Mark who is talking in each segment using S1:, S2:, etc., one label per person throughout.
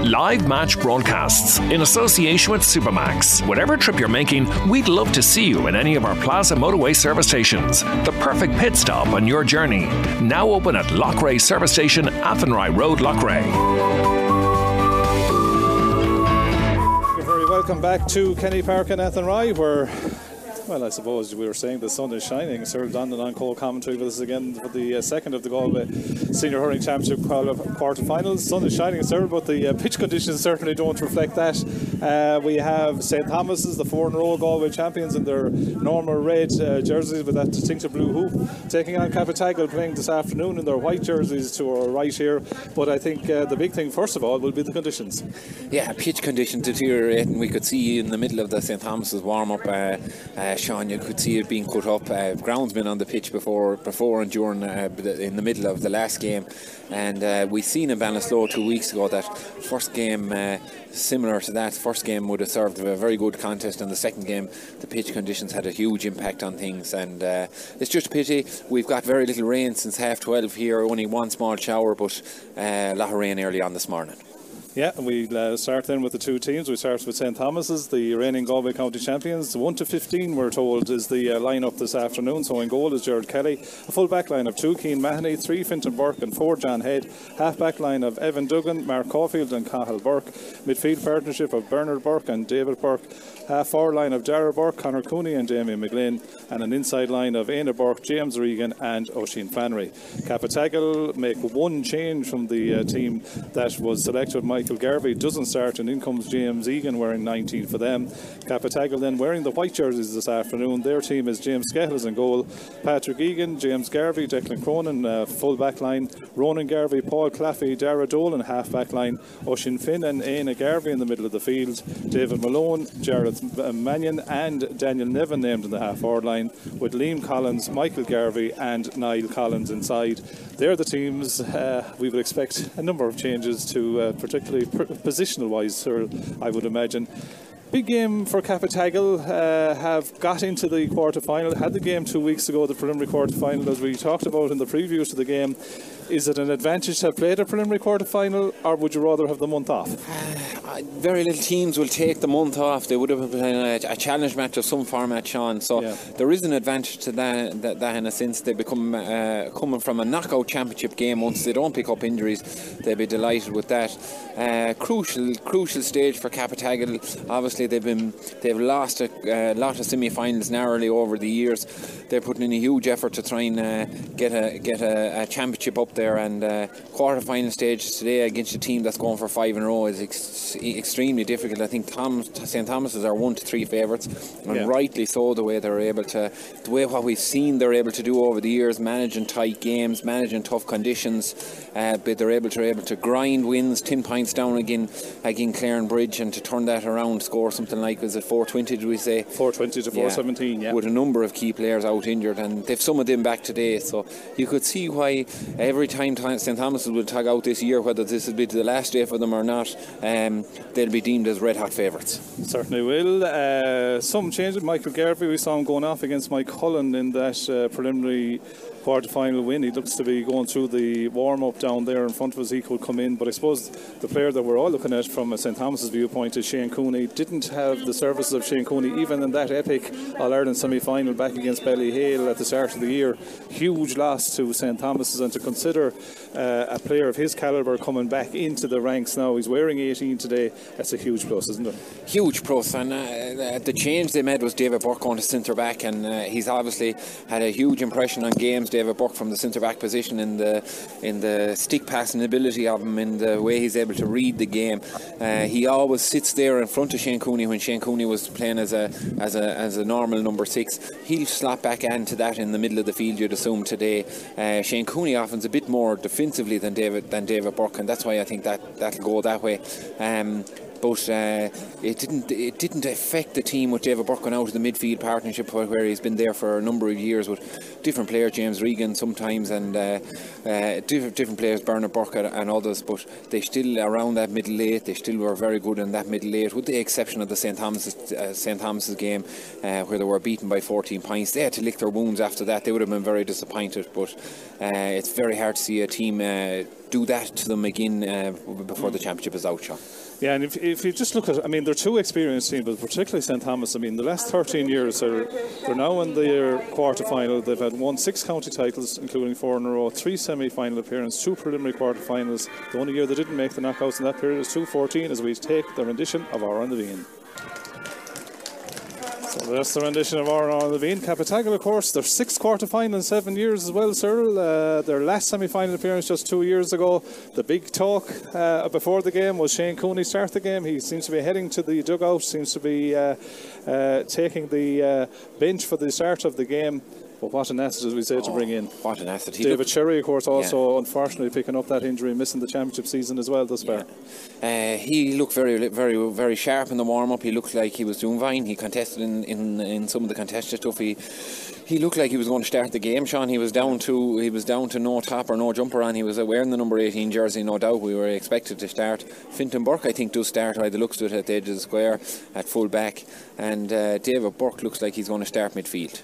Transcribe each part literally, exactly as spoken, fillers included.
S1: Live match broadcasts in association with Supermax. Whatever trip you're making, we'd love to see you in any of our Plaza Motorway service stations. The perfect pit stop on your journey. Now open at Loughrea Service Station, Athenry Road, Loughrea.
S2: You're very welcome back to Kenny Park in Athenry, where, well, I suppose we were saying the sun is shining. Cyril Dondon on Cole commentary with us again for the uh, second of the Galway Senior Hurling Championship quarter-finals. Sun is shining, Cyril, but the uh, pitch conditions certainly don't reflect that. Uh, we have Saint Thomas's, the four in a row Galway champions, in their normal red uh, jerseys with that distinctive blue hoop, taking on Capatagal, playing this afternoon in their white jerseys to our right here. But I think uh, the big thing, first of all, will be the conditions.
S3: Yeah, pitch condition deteriorating. We could see in the middle of the Saint Thomas's warm-up, uh, uh, Sean, you could see it being cut up. Uh, ground's been on the pitch before before and during uh, in the middle of the last game, and uh, we seen in Ballinasloe two weeks ago that first game uh, similar to that first game would have served a very good contest, and the second game the pitch conditions had a huge impact on things, and uh, it's just a pity. We've got very little rain since half twelve here, only one small shower, but uh, a lot of rain early on this morning.
S2: Yeah, and we'll uh, start then with the two teams. We start with Saint Thomas's, the reigning Galway County champions. one to fifteen, we're told, is the uh, line-up this afternoon. So in goal is Gerard Kelly. A full back line of two, Cian Mahoney, three, Fintan Burke, and four, John Head. Half back line of Evan Duggan, Mark Caulfield, and Cathal Burke. Midfield partnership of Bernard Burke and David Burke. Half forward line of Dara Burke, Conor Cooney, and Jamie McGlynn. And an inside line of Aina Burke, James Regan, and Oisin Flannery. Capatagal make one change from the uh, team that was selected. Michael Garvey doesn't start, and in comes James Egan wearing nineteen for them. Capatagal then wearing the white jerseys this afternoon. Their team is James Skettles in goal, Patrick Egan, James Garvey, Declan Cronin, uh, full back line, Ronan Garvey, Paul Claffey, Dara Dolan, half back line, Oisin Finn and Aina Garvey in the middle of the field, David Malone, Jared Mannion, and Daniel Nevin named in the half forward line, with Liam Collins, Michael Garvey, and Niall Collins inside. They're the teams. Uh, we would expect a number of changes to, uh, particularly pr- positional wise, sir, I would imagine. Big game for Capatagal, uh, have got into the quarter-final, had the game two weeks ago, the preliminary quarter-final, as we talked about in the previews to the game. Is it an advantage to have played a preliminary quarter-final, or would you rather have the month off?
S3: Uh, very little teams will take the month off. They would have been playing a, a challenge match of some format, Sean. So yeah, there is an advantage to that, that, that in a sense. They become uh, coming from a knockout championship game. Once they don't pick up injuries, they'll be delighted with that. Uh, crucial, crucial stage for Capatagal. Obviously, they've been they've lost a uh, lot of semi-finals narrowly over the years. They're putting in a huge effort to try and uh, get a get a, a championship up there, and uh, quarter-final stage today against a team that's going for five in a row is ex- extremely difficult. I think Tom, Saint Thomas's are one to three favourites, and yeah, rightly so. The way they're able to, the way what we've seen they're able to do over the years, managing tight games, managing tough conditions, uh, but they're able to able to grind wins, ten points down again again Clarenbridge, and to turn that around, score something like, was it four twenty? Did we say
S2: four twenty to four seventeen? Yeah,
S3: with a number of key players out injured, and they've some of them back today. So you could see why every time Saint Thomas will tag out this year, whether this will be the last day for them or not, um, they'll be deemed as red hot favourites.
S2: Certainly will. Uh, some changes. Michael Garvey, we saw him going off against Mike Cullen in that uh, preliminary quarter-final win. He looks to be going through the warm-up down there in front of us. He could come in, but I suppose the player that we're all looking at from a Saint Thomas's viewpoint is Shane Cooney. Didn't have the services of Shane Cooney even in that epic All-Ireland semi-final back against Ballyhale at the start of the year. Huge loss to Saint Thomas's, and to consider uh, a player of his calibre coming back into the ranks now, he's wearing eighteen today, that's a huge plus, isn't it?
S3: Huge plus, and uh, the change they made was David Burke going to centre back, and uh, he's obviously had a huge impression on games, David Burke, from the centre back position, in the in the stick passing ability of him, in the way he's able to read the game. Uh, he always sits there in front of Shane Cooney when Shane Cooney was playing as a as a as a normal number six. He'll slap back into that in the middle of the field, you'd assume today. Uh, Shane Cooney often's a bit more defensively than David than David Burke, and that's why I think that that'll go that way. Um, But uh, it didn't it didn't affect the team with David Burke going out of the midfield partnership, where he's been there for a number of years with different players, James Regan sometimes, and uh, uh, different different players, Bernard Burke and others. But they still, around that middle eight, they still were very good in that middle eight, with the exception of the Saint Thomas's uh, Saint Thomas's game, uh, where they were beaten by fourteen points. They had to lick their wounds after that. They would have been very disappointed. But uh, it's very hard to see a team Uh, do that to them again uh, before the championship is out, Sean.
S2: Yeah, and if, if you just look at, I mean, they're two experienced teams, but particularly Saint Thomas. I mean, the last thirteen years, they're, they're now in their quarter-final. They've had won six county titles, including four in a row, three semi-final appearances, two preliminary quarter-finals. The only year they didn't make the knockouts in that period was two fourteen, as we take the rendition of Our on the Bean. So that's the rendition of Our on the Bean. Capitagal, of course, their sixth quarter-final in seven years as well, Cyril. Uh, their last semi-final appearance just two years ago. The big talk uh, before the game was Shane Cooney start the game. He seems to be heading to the dugout, seems to be uh, uh, taking the uh, bench for the start of the game. But what an asset, as we say, oh, to bring in.
S3: What an asset. He
S2: David
S3: looked,
S2: Cherry, of course, also
S3: yeah.
S2: unfortunately picking up that injury, missing the championship season as well thus far.
S3: Yeah. Uh, he looked very, very, very sharp in the warm-up. He looked like he was doing fine. He contested in, in, in some of the contested stuff. He he looked like he was going to start the game, Sean. He was down to he was down to no top or no jumper on. He was wearing the number eighteen jersey, no doubt. We were expected to start. Fintan Burke, I think, does start by the looks of it at the edge of the square at full back, and uh, David Burke looks like he's going to start midfield.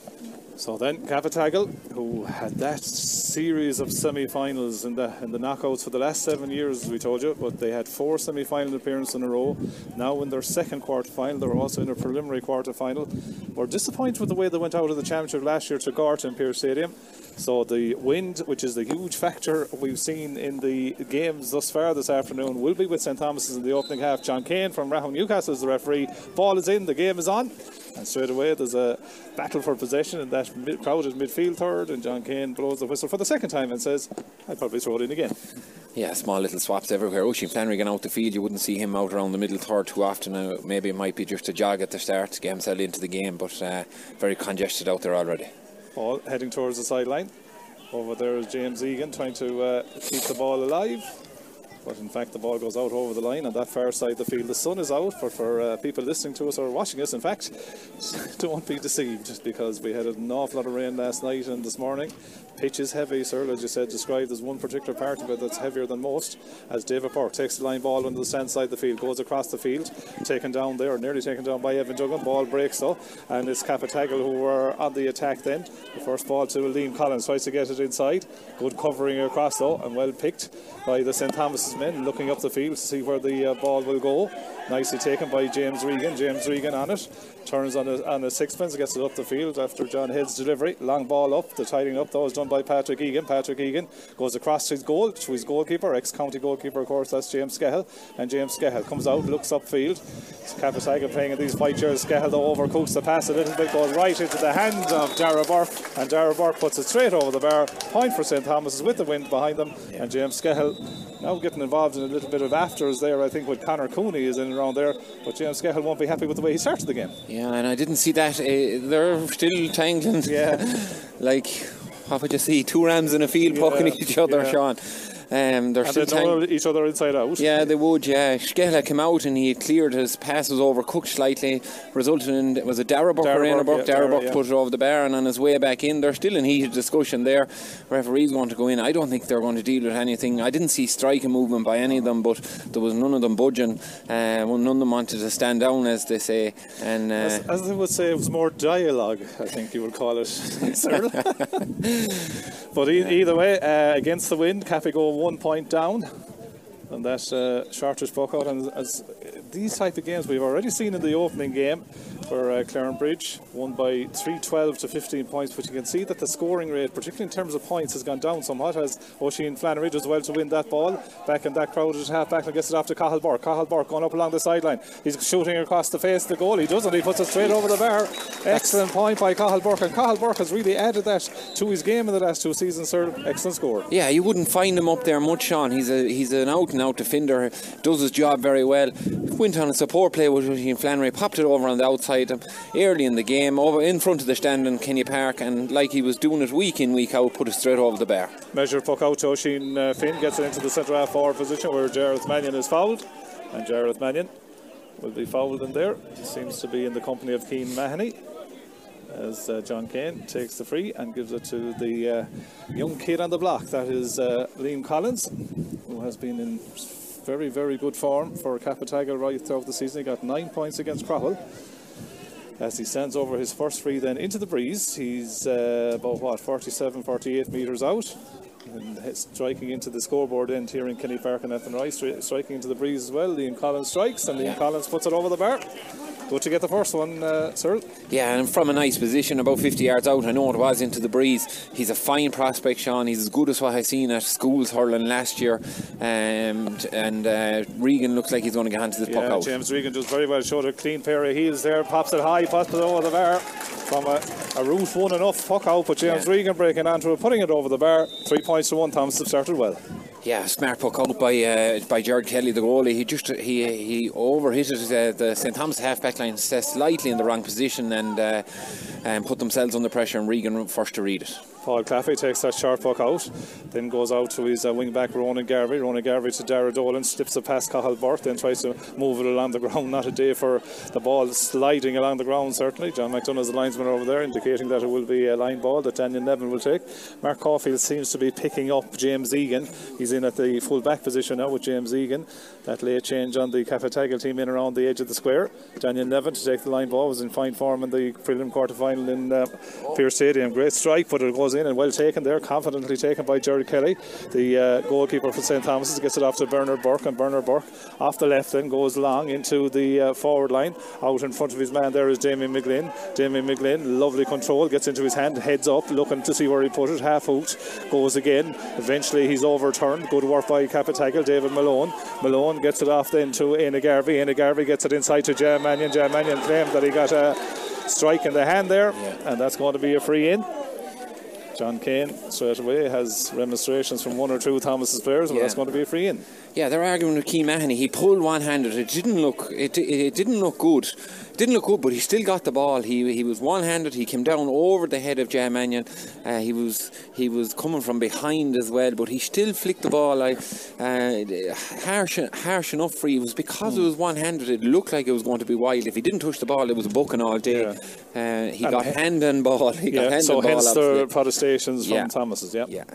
S2: So then Capitagal, who had that series of semi-finals in the in the knockouts for the last seven years, as we told you, but they had four semi-final appearances in a row. Now in their second quarter-final, they were also in a preliminary quarter-final. We're disappointed with the way they went out of the championship last year to Gorta in Pearse Stadium. So the wind, which is the huge factor we've seen in the games thus far this afternoon, will be with Saint Thomas's in the opening half. John Kane from Rahon Newcastle is the referee. Ball is in, the game is on. And straight away there's a battle for possession in that mid- crowded midfield third, and John Kane blows the whistle for the second time and says, I'll probably throw it in again.
S3: Yeah, small little swaps everywhere. Oisin Flannery out the field, you wouldn't see him out around the middle third too often. Uh, maybe it might be just a jog at the start to get himself into the game, but uh, very congested out there already. Ball
S2: heading towards the sideline. Over there is James Egan trying to uh, keep the ball alive. But in fact the ball goes out over the line on that far side of the field. The sun is out for, for uh, people listening to us or watching us. In fact, don't be deceived, because we had an awful lot of rain last night and this morning. Pitch is heavy, sir, as you said, described as one particular part of it that's heavier than most, as David Burke takes the line ball under the stand side of the field, goes across the field, taken down there, nearly taken down by Evan Duggan. Ball breaks though, and it's Capitagal who were on the attack then. The first ball to Liam Collins, tries to get it inside. Good covering across though, and well picked by the Saint Thomas's men, looking up the field to see where the uh, ball will go. Nicely taken by James Regan. James Regan on it, turns on a, on a sixpence, gets it up the field after John Head's delivery. Long ball up, the tidying up though is done by Patrick Egan. Patrick Egan goes across his goal to his goalkeeper, ex-county goalkeeper of course, that's James Skehill, and James Skehill comes out, looks upfield. Capitagal playing in these white shirts. Skehill though overcooks the pass a little bit, goes right into the hands of Dara Burke, and Dara Burke puts it straight over the bar. Point for Saint Thomas's with the wind behind them, and James Skehill now getting involved in a little bit of afters there, I think, with Conor Cooney is in around there, but James Skehill won't be happy with the way he started the game.
S3: Yeah, and I didn't see that. Uh, they're still tangling.
S2: Yeah.
S3: Like, what would you see? Two rams in a field
S2: yeah,
S3: poking each other,
S2: yeah.
S3: Sean. Um, they're
S2: and
S3: still
S2: they know tang- each other inside out.
S3: Yeah, they would. Yeah, Skehill came out and he cleared his pass, was overcooked slightly, resulting in, was it Dara Burke or Rainer Burke? Dara Burke put it over the bar, and on his way back in, they're still in heated discussion there. Referees want to go in. I don't think they're going to deal with anything. I didn't see striking movement by any of them, but there was none of them budging. Uh, well, none of them wanted to stand down, as they say. And uh,
S2: as, as they would say, it was more dialogue, I think you would call it. But e- either way, uh, against the wind, Cappy go one point down, and that uh, shortish broke out. And as these type of games we've already seen in the opening game, where uh, Clarenbridge won by three twelve to fifteen points, but you can see that the scoring rate, particularly in terms of points, has gone down somewhat, as Oisin Flannery does well to win that ball back in that crowded half back and gets it off to Cathal Burke. Cathal Burke going up along the sideline, he's shooting across the face of the goal. He doesn't, he puts it straight over the bar. Excellent point by Cathal Burke, and Cathal Burke has really added that to his game in the last two seasons, sir. Excellent score.
S3: Yeah, you wouldn't find him up there much, Sean. He's a he's an out and out defender, does his job very well. Went on a support play with Oisin Flannery, popped it over on the outside um, early in the game, over in front of the stand in Kenny Park, and like he was doing it week in, week out, put it straight over the bar.
S2: Measure puck out to Oisin uh, Finn, gets it into the centre half forward position where Jareth Mannion is fouled, and Jareth Mannion will be fouled in there. He seems to be in the company of Keane Mahoney, as uh, John Kane takes the free and gives it to the uh, young kid on the block. That is uh, Liam Collins, who has been in very, very good form for Capitagal right throughout the season. He got nine points against Crowell. As he stands over his first free then into the breeze, he's uh, about what, forty-seven, forty-eight metres out. And striking into the scoreboard end here in Kenny Park and Athenry, stri- striking into the breeze as well. Liam Collins strikes, and Liam yeah. Collins puts it over the bar. Good to get the first one, uh, Cyril.
S3: Yeah, and from a nice position, about fifty yards out. I know it was into the breeze. He's a fine prospect, Sean. He's as good as what I've seen at schools hurling last year. Um, and uh, Regan looks like he's going to get onto this
S2: yeah,
S3: puck out.
S2: James Regan does very well. Showed a clean pair of heels there. Pops it high, pops it over the bar. From a, a route one enough puck out, but James yeah. Regan breaking onto it, putting it over the bar. Three points to one. Thomas have started well.
S3: Yeah, smart puck out by uh, by Jared Kelly, the goalie. He just he he overhit it, uh, the Saint Thomas half back line slightly in the wrong position and uh, and put themselves under pressure, and Regan first to read it.
S2: Paul Claffey takes that short puck out, then goes out to his uh, wing back Ronan Garvey. Ronan Garvey to Dara Dolan, slips it past Cathal Burke, then tries to move it along the ground. Not a day for the ball sliding along the ground, certainly. John McDonough's the linesman over there, indicating that it will be a line ball that Daniel Nevin will take. Mark Caulfield seems to be picking up James Egan. He's in at the full back position now with James Egan. That late change on the Cappatagal team in around the edge of the square. Daniel Nevin to take the line ball, was in fine form in the prelim quarter final in uh, Pearse Stadium. Great strike, but it goes in and well taken there, confidently taken by Jared Kelly, the uh, goalkeeper for Saint Thomas's. Gets it off to Bernard Burke, and Bernard Burke off the left then goes long into the uh, forward line. Out in front of his man there is Damien McGlynn. Damien McGlynn, lovely control, gets into his hand, heads up, looking to see where he put it, half hooked, goes again. Eventually he's overturned. Good work by Cappatagal, David Malone. Malone gets it off then to Éanna Garvey. Éanna Garvey gets it inside to Jam Mannion. Jam Mannion claimed that he got a strike in the hand there, yeah. and that's going to be a free in. John Kane straight away has remonstrations from one or two of Thomas's players, but yeah. that's going to be a free in.
S3: Yeah, they're arguing with Keane Mahoney. He pulled one-handed. It didn't look. It, it, it didn't look good. Didn't look good, but he still got the ball. He he was one-handed. He came down over the head of Jam Mannion. Uh, he was he was coming from behind as well, but he still flicked the ball like uh, harsh harsh enough for you. It was because mm. it was one-handed. It looked like it was going to be wide. If he didn't touch the ball, it was a booking all day. Yeah. Uh, he and got he, hand and ball. He
S2: yeah,
S3: got hand
S2: so
S3: and ball.
S2: So hence
S3: obviously.
S2: the protestations from
S3: yeah.
S2: Thomas's. Yeah.
S3: Yeah.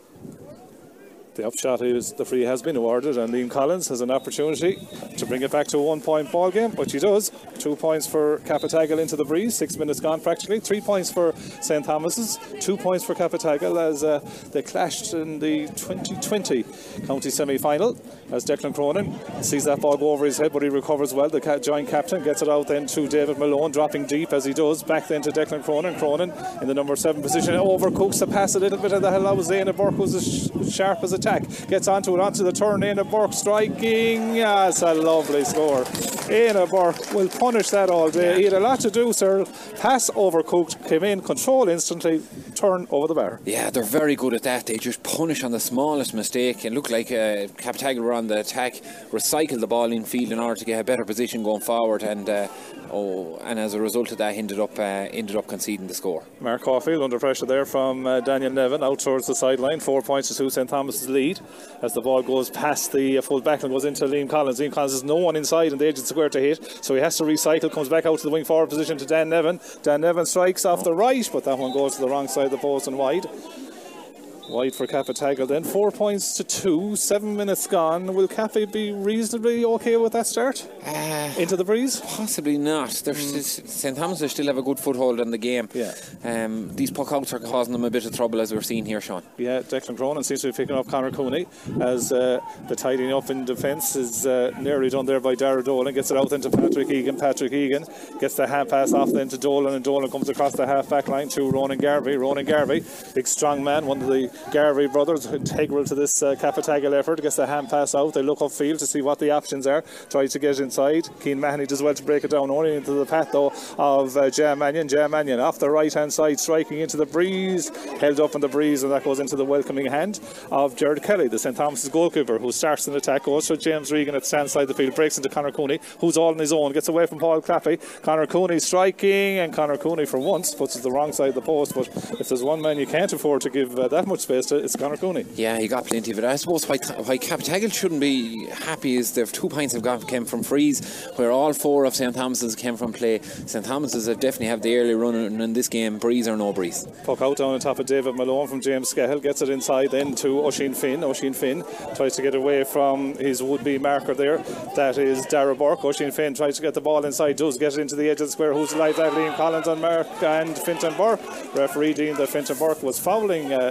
S2: The upshot is the free has been awarded, and Liam Collins has an opportunity to bring it back to a one-point ball game, which he does. Two points for Cappatagal into the breeze. Six minutes gone practically. Three points for Saint Thomas's. Two points for Cappatagal as uh, they clashed in the twenty twenty county semi-final. As Declan Cronin sees that ball go over his head, but he recovers well. The ca- joint captain gets it out then to David Malone, dropping deep as he does. Back then to Declan Cronin. Cronin in the number seven position overcooks the pass a little bit, and that allows Éanna Burke, who's as sh- sharp as a tack, gets onto it, onto the turn. Éanna Burke striking. Yes, a lovely score. Éanna Burke will punish that all day. Yeah. He had a lot to do, sir. Pass overcooked, came in, control instantly, turn over the bar.
S3: Yeah, they're very good at that. They just punish on the smallest mistake. It looked like uh, Cappatagal were on the attack, recycled the ball in field in order to get a better position going forward, and uh, oh, and as a result of that, ended up uh, ended up conceding the score.
S2: Mark Caulfield under pressure there from uh, Daniel Nevin out towards the sideline. Four points to two Saint Thomas's lead as the ball goes past the uh, full back and goes into Liam Collins. Liam Collins has no one inside in the edge of the square to hit, so he has to recycle. Comes back out to the wing forward position to Dan Nevin. Dan Nevin strikes off the right, but that one goes to the wrong side of the post and wide. Wide for Cappatagal then. Four points to two. Seven minutes gone. Will Cappy be reasonably okay with that start? Uh, Into the breeze?
S3: Possibly not. Mm. Saint Thomas still have a good foothold in the game.
S2: Yeah.
S3: Um, these puck-outs are causing them a bit of trouble, as we're seeing here, Sean.
S2: Yeah, Declan Cronin seems to be picking up Conor Cooney as uh, the tidying up in defence is uh, nearly done there by Dara Dolan. Gets it out into Patrick Egan. Patrick Egan gets the hand pass off then to Dolan, and Dolan comes across the half back line to Ronan Garvey. Ronan Garvey, big strong man, one of the Garvey brothers, integral to this uh, Cappatagal effort. Gets the hand pass out. They look upfield to see what the options are. Tries to get inside. Keane Mahoney does well to break it down, only into the path though of uh, Jam Mannion. Jam Mannion off the right hand side, striking into the breeze, held up in the breeze, and that goes into the welcoming hand of Jared Kelly, the Saint Thomas's goalkeeper, who starts an attack, goes to James Regan at the stand side of the field, breaks into Conor Cooney, who's all on his own, gets away from Paul Claffey. Conor Cooney striking, and Conor Cooney for once puts it the wrong side of the post. But if there's one man you can't afford to give uh, that much space to, it's Conor Cooney.
S3: Yeah, he got plenty of it. I suppose why, why Cappatagal shouldn't be happy is their two points have got came from frees, where all four of Saint Thomas's came from play. Saint Thomas's definitely have the early run in this game, breeze or no breeze.
S2: Puck out down on top of David Malone from James Scahill, gets it inside then to Oisin Finn. Oisin Finn tries to get away from his would-be marker there, that is Dara Burke. Oisin Finn tries to get the ball inside, does get it into the edge of the square. Who's alive? That Liam Collins on Mark and Fintan Burke. Referee deemed that Fintan Burke was fouling uh, Liam Collins.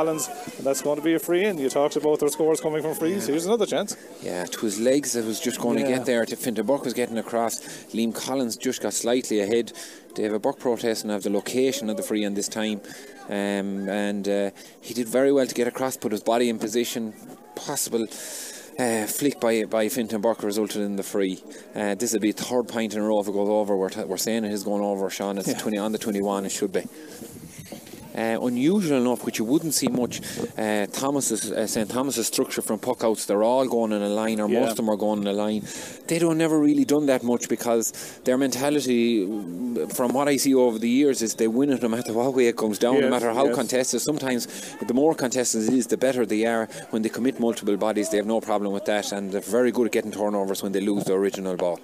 S2: Collins, and that's going to be a free in. You talked about their scores coming from frees. Here's another chance.
S3: Yeah, to his legs that was just going yeah. to get there. To Fintan Burke was getting across. Liam Collins just got slightly ahead. David Burke protesting of the location of the free in this time, um, and uh, he did very well to get across, put his body in position. Possible uh, flick by by Fintan Burke resulted in the free. Uh, this will be a third point in a row if it goes over. We're, t- we're saying it is going over, Sean. It's yeah. twenty on the twenty-one. It should be. Uh, unusual enough, which you wouldn't see much, uh, Thomas's, uh, Saint Thomas's structure from puck outs, they're all going in a line, or yeah. most of them are going in a line. They don't never really done that much, because their mentality, from what I see over the years, is they win it no matter what way it comes down, yes, no matter how yes. contested. Sometimes the more contested it is, the better they are. When they commit multiple bodies, they have no problem with that, and they're very good at getting turnovers when they lose the original ball.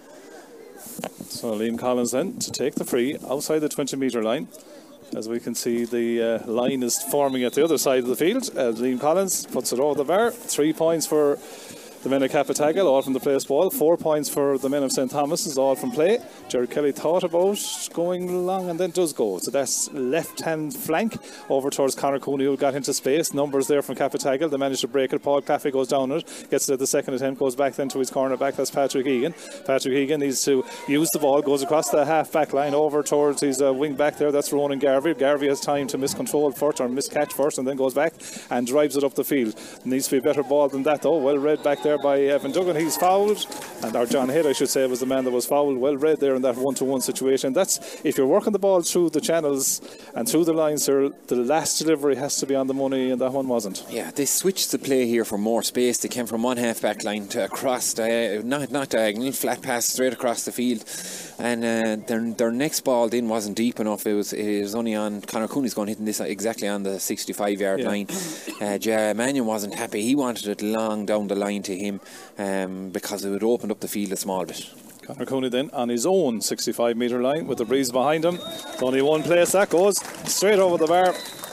S2: So Liam Collins then to take the free outside the twenty metre line. As we can see, the uh, line is forming at the other side of the field. Uh, Liam Collins puts it over the bar. Three points for the men of Capatagal, all from the place ball. Four points for the men of Saint Thomas's, all from play. Jared Kelly thought about going long and then does go. So that's left-hand flank over towards Conor Cooney, who got into space. Numbers there from Capatagal. They managed to break it. Paul Claffey goes down it, gets it at the second attempt, goes back then to his corner back. That's Patrick Egan. Patrick Egan needs to use the ball, goes across the half-back line over towards his uh, wing back there. That's Ronan Garvey. Garvey has time to miscontrol first, or miscatch first, and then goes back and drives it up the field. Needs to be a better ball than that, though. Well read back there by Evan Duggan. He's fouled, and our John Head, I should say, was the man that was fouled. Well read there in that one-to-one situation. That's if you're working the ball through the channels and through the lines, sir, the last delivery has to be on the money, and that one wasn't.
S3: Yeah, they switched the play here for more space. They came from one half-back line to across, uh, not not diagonal, flat pass straight across the field, and uh, their their next ball then wasn't deep enough. It was it was only on Conor Cooney's going hitting this exactly on the sixty-five yard yeah. line. Uh, Jerry Mannion wasn't happy. He wanted it long down the line to him, um, because it would open up the field a small bit.
S2: Conor Cooney then on his own sixty-five metre line with the breeze behind him. It's only one place that goes straight over the bar.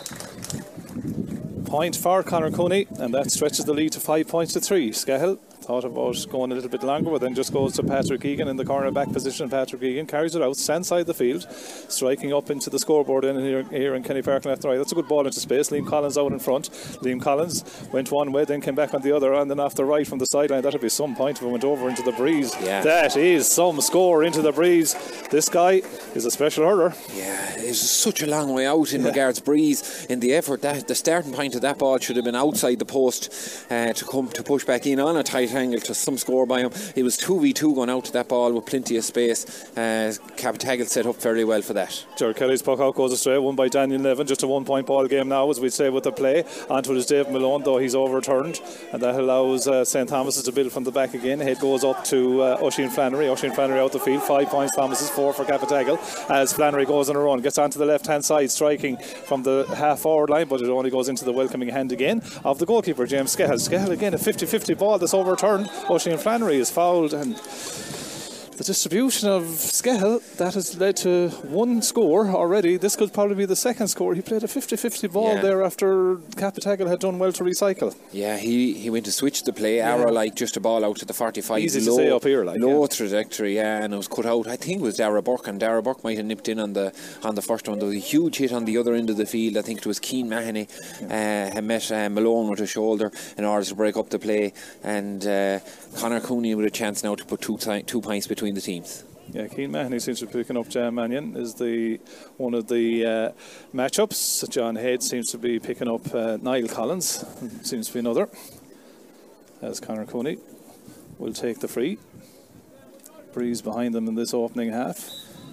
S2: Point for Conor Cooney, and that stretches the lead to five points to three. Scahill thought about going a little bit longer, but then just goes to Patrick Egan in the corner back position. Patrick Egan carries it out, stands side the field, striking up into the scoreboard in here, here in Kenny Park left and right. That's a good ball into space. Liam Collins out in front. Liam Collins went one way, then came back on the other, and then off the right from the sideline. That'll be some point if it went over into the breeze.
S3: Yeah.
S2: That is some score into the breeze. This guy is a special hurler.
S3: Yeah, it's such a long way out in yeah. regards breeze. In the effort, that the starting point of that ball should have been outside the post uh, to come to push back in on a tight angle to some score by him. It was two v two going out to that ball with plenty of space. uh, Capatagal set up very well for that.
S2: Jared Kelly's puck out goes astray, won by Daniel Nevin. Just a one point ball game now, as we'd say, with the play. Onto it is Dave Malone, though he's overturned, and that allows uh, Saint Thomas's to build from the back again. Head goes up to uh, Oisin Flannery. Oisin Flannery out the field. Five points Thomas's, four for Capatagal, as Flannery goes on a run, gets onto the left hand side, striking from the half forward line, but it only goes into the welcoming hand again of the goalkeeper James Scahill. Scahill again, a fifty fifty ball that's overturned. Oisin Flannery is fouled, and the distribution of Scahill, that has led to one score already. This could probably be the second score. He played a fifty fifty ball yeah. there after Capatagal had done well to recycle.
S3: Yeah, he, he went to switch the play, yeah. arrow like just a ball out to the forty-five.
S2: Easy
S3: low,
S2: to say up here, like
S3: low
S2: yeah.
S3: trajectory, yeah, and it was cut out. I think it was Dara Burke, and Dara Burke might have nipped in on the on the first one. There was a huge hit on the other end of the field. I think it was Keane Mahoney yeah. uh, had met uh, Malone with his shoulder in order to break up the play, and uh, Conor Cooney with a chance now to put two two points between the teams.
S2: Yeah, Keane Mahoney seems to be picking up. Jan Mannion is the one of the uh, matchups. John Head seems to be picking up uh, Niall Collins. Seems to be another. As Conor Cooney will take the free. Breeze behind them in this opening half.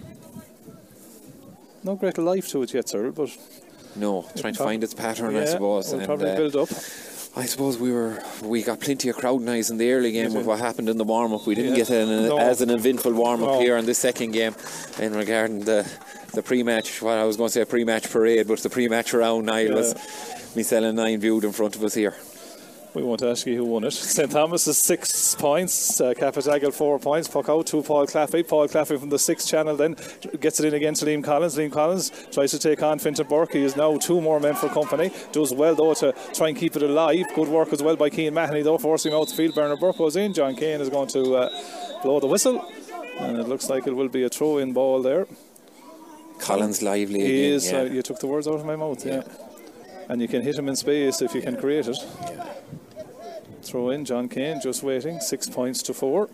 S2: No great life to it yet, sir, but
S3: no, trying to find its pattern,
S2: yeah,
S3: I suppose.
S2: We'll
S3: and
S2: probably
S3: uh,
S2: build up.
S3: I suppose we were we got plenty of crowd noise in the early game with what happened in the warm-up. We didn't
S2: yeah.
S3: get an,
S2: no.
S3: as an eventful warm-up
S2: no.
S3: here in this second game in regarding the the pre-match, what I was going to say a pre-match parade, but the pre-match round. Niall yeah. was Michelle and nine viewed in front of us here.
S2: We won't ask you who won it. Saint Thomas is six points, uh, Capatagal four points, puck out to Paul Claffey. Paul Claffey from the sixth channel then gets it in again to Liam Collins. Liam Collins tries to take on Fintan Burke. He is now two more men for company. Does well though to try and keep it alive. Good work as well by Keane Mahoney though, forcing him out the field. Bernard Burke goes in. John Kane is going to uh, blow the whistle, and it looks like it will be a throw-in ball there.
S3: Collins lively
S2: he
S3: again.
S2: is.
S3: Yeah.
S2: Uh, you took the words out of my mouth. Yeah. yeah. and you can hit him in space if you can create it. Throw in John Kane, just waiting. Six points to four.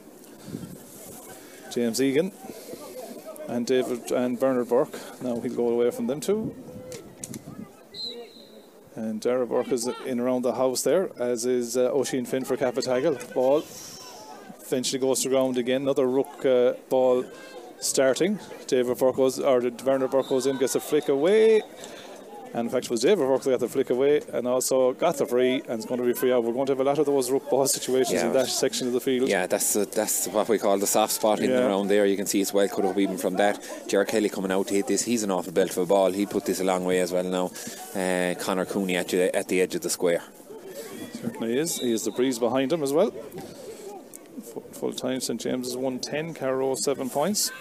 S2: James Egan and David and Bernard Burke. Now he'll go away from them too. And Dara Burke is in around the house there, as is uh, Oisin Finn for Capatagal. Ball eventually goes to ground again. Another rook uh, ball starting. David Burke goes, or Bernard Burke goes in, gets a flick away. And in fact, it was David Burke that got the flick away and also got the free, and it's going to be free out. We're going to have a lot of those rook ball situations yeah, in that section of the field.
S3: Yeah, that's uh, that's what we call the soft spot in yeah. and around there. You can see it's well cut up even from that. Ger Kelly coming out to hit this. He's an awful belt of a ball. He put this a long way as well now. Uh, Conor Cooney at, at the edge of the square.
S2: Certainly is. He has the breeze behind him as well. Full time, St James's one ten, Carrow seven points.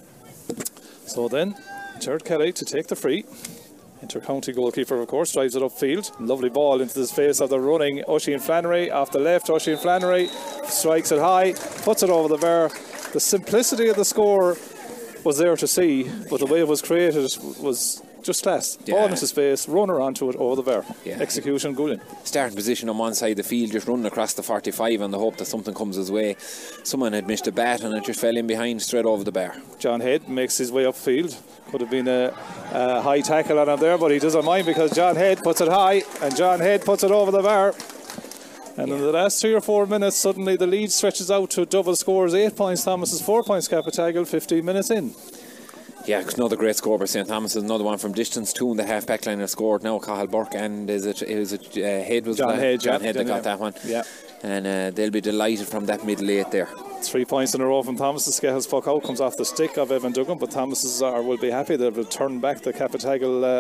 S2: So then, Ger Kelly to take the free. Inter-county goalkeeper, of course, drives it upfield. Lovely ball into the face of the running Oisin Flannery. Off the left, Oisin Flannery strikes it high, puts it over the bar. The simplicity of the score was there to see, but the way it was created was just class. Yeah. Ball into space, runner onto it, over the bar. Yeah. Execution, good in.
S3: Starting position on one side of the field, just running across the forty-five on the hope that something comes his way. Someone had missed a bat and it just fell in behind, straight over the bar.
S2: John Head makes his way upfield. Could have been a, a high tackle on him there, but he doesn't mind because John Head puts it high and John Head puts it over the bar. And yeah. in the last three or four minutes, suddenly the lead stretches out to double scores. Eight points Thomas's, four points Capatagal, fifteen minutes in.
S3: Yeah, another great score by St Thomas. Another one from distance. Two in the half back line have scored now. Cathal Burke and is it, is it uh, Head was
S2: John
S3: that?
S2: Head,
S3: John
S2: yeah,
S3: Head that got that one.
S2: Yeah.
S3: And uh, they'll be delighted from that middle eight there.
S2: Three points in a row from Thomas. The Skehill's puck out comes off the stick of Evan Duggan, but Thomas's are will be happy. They'll return back the Capatagal uh,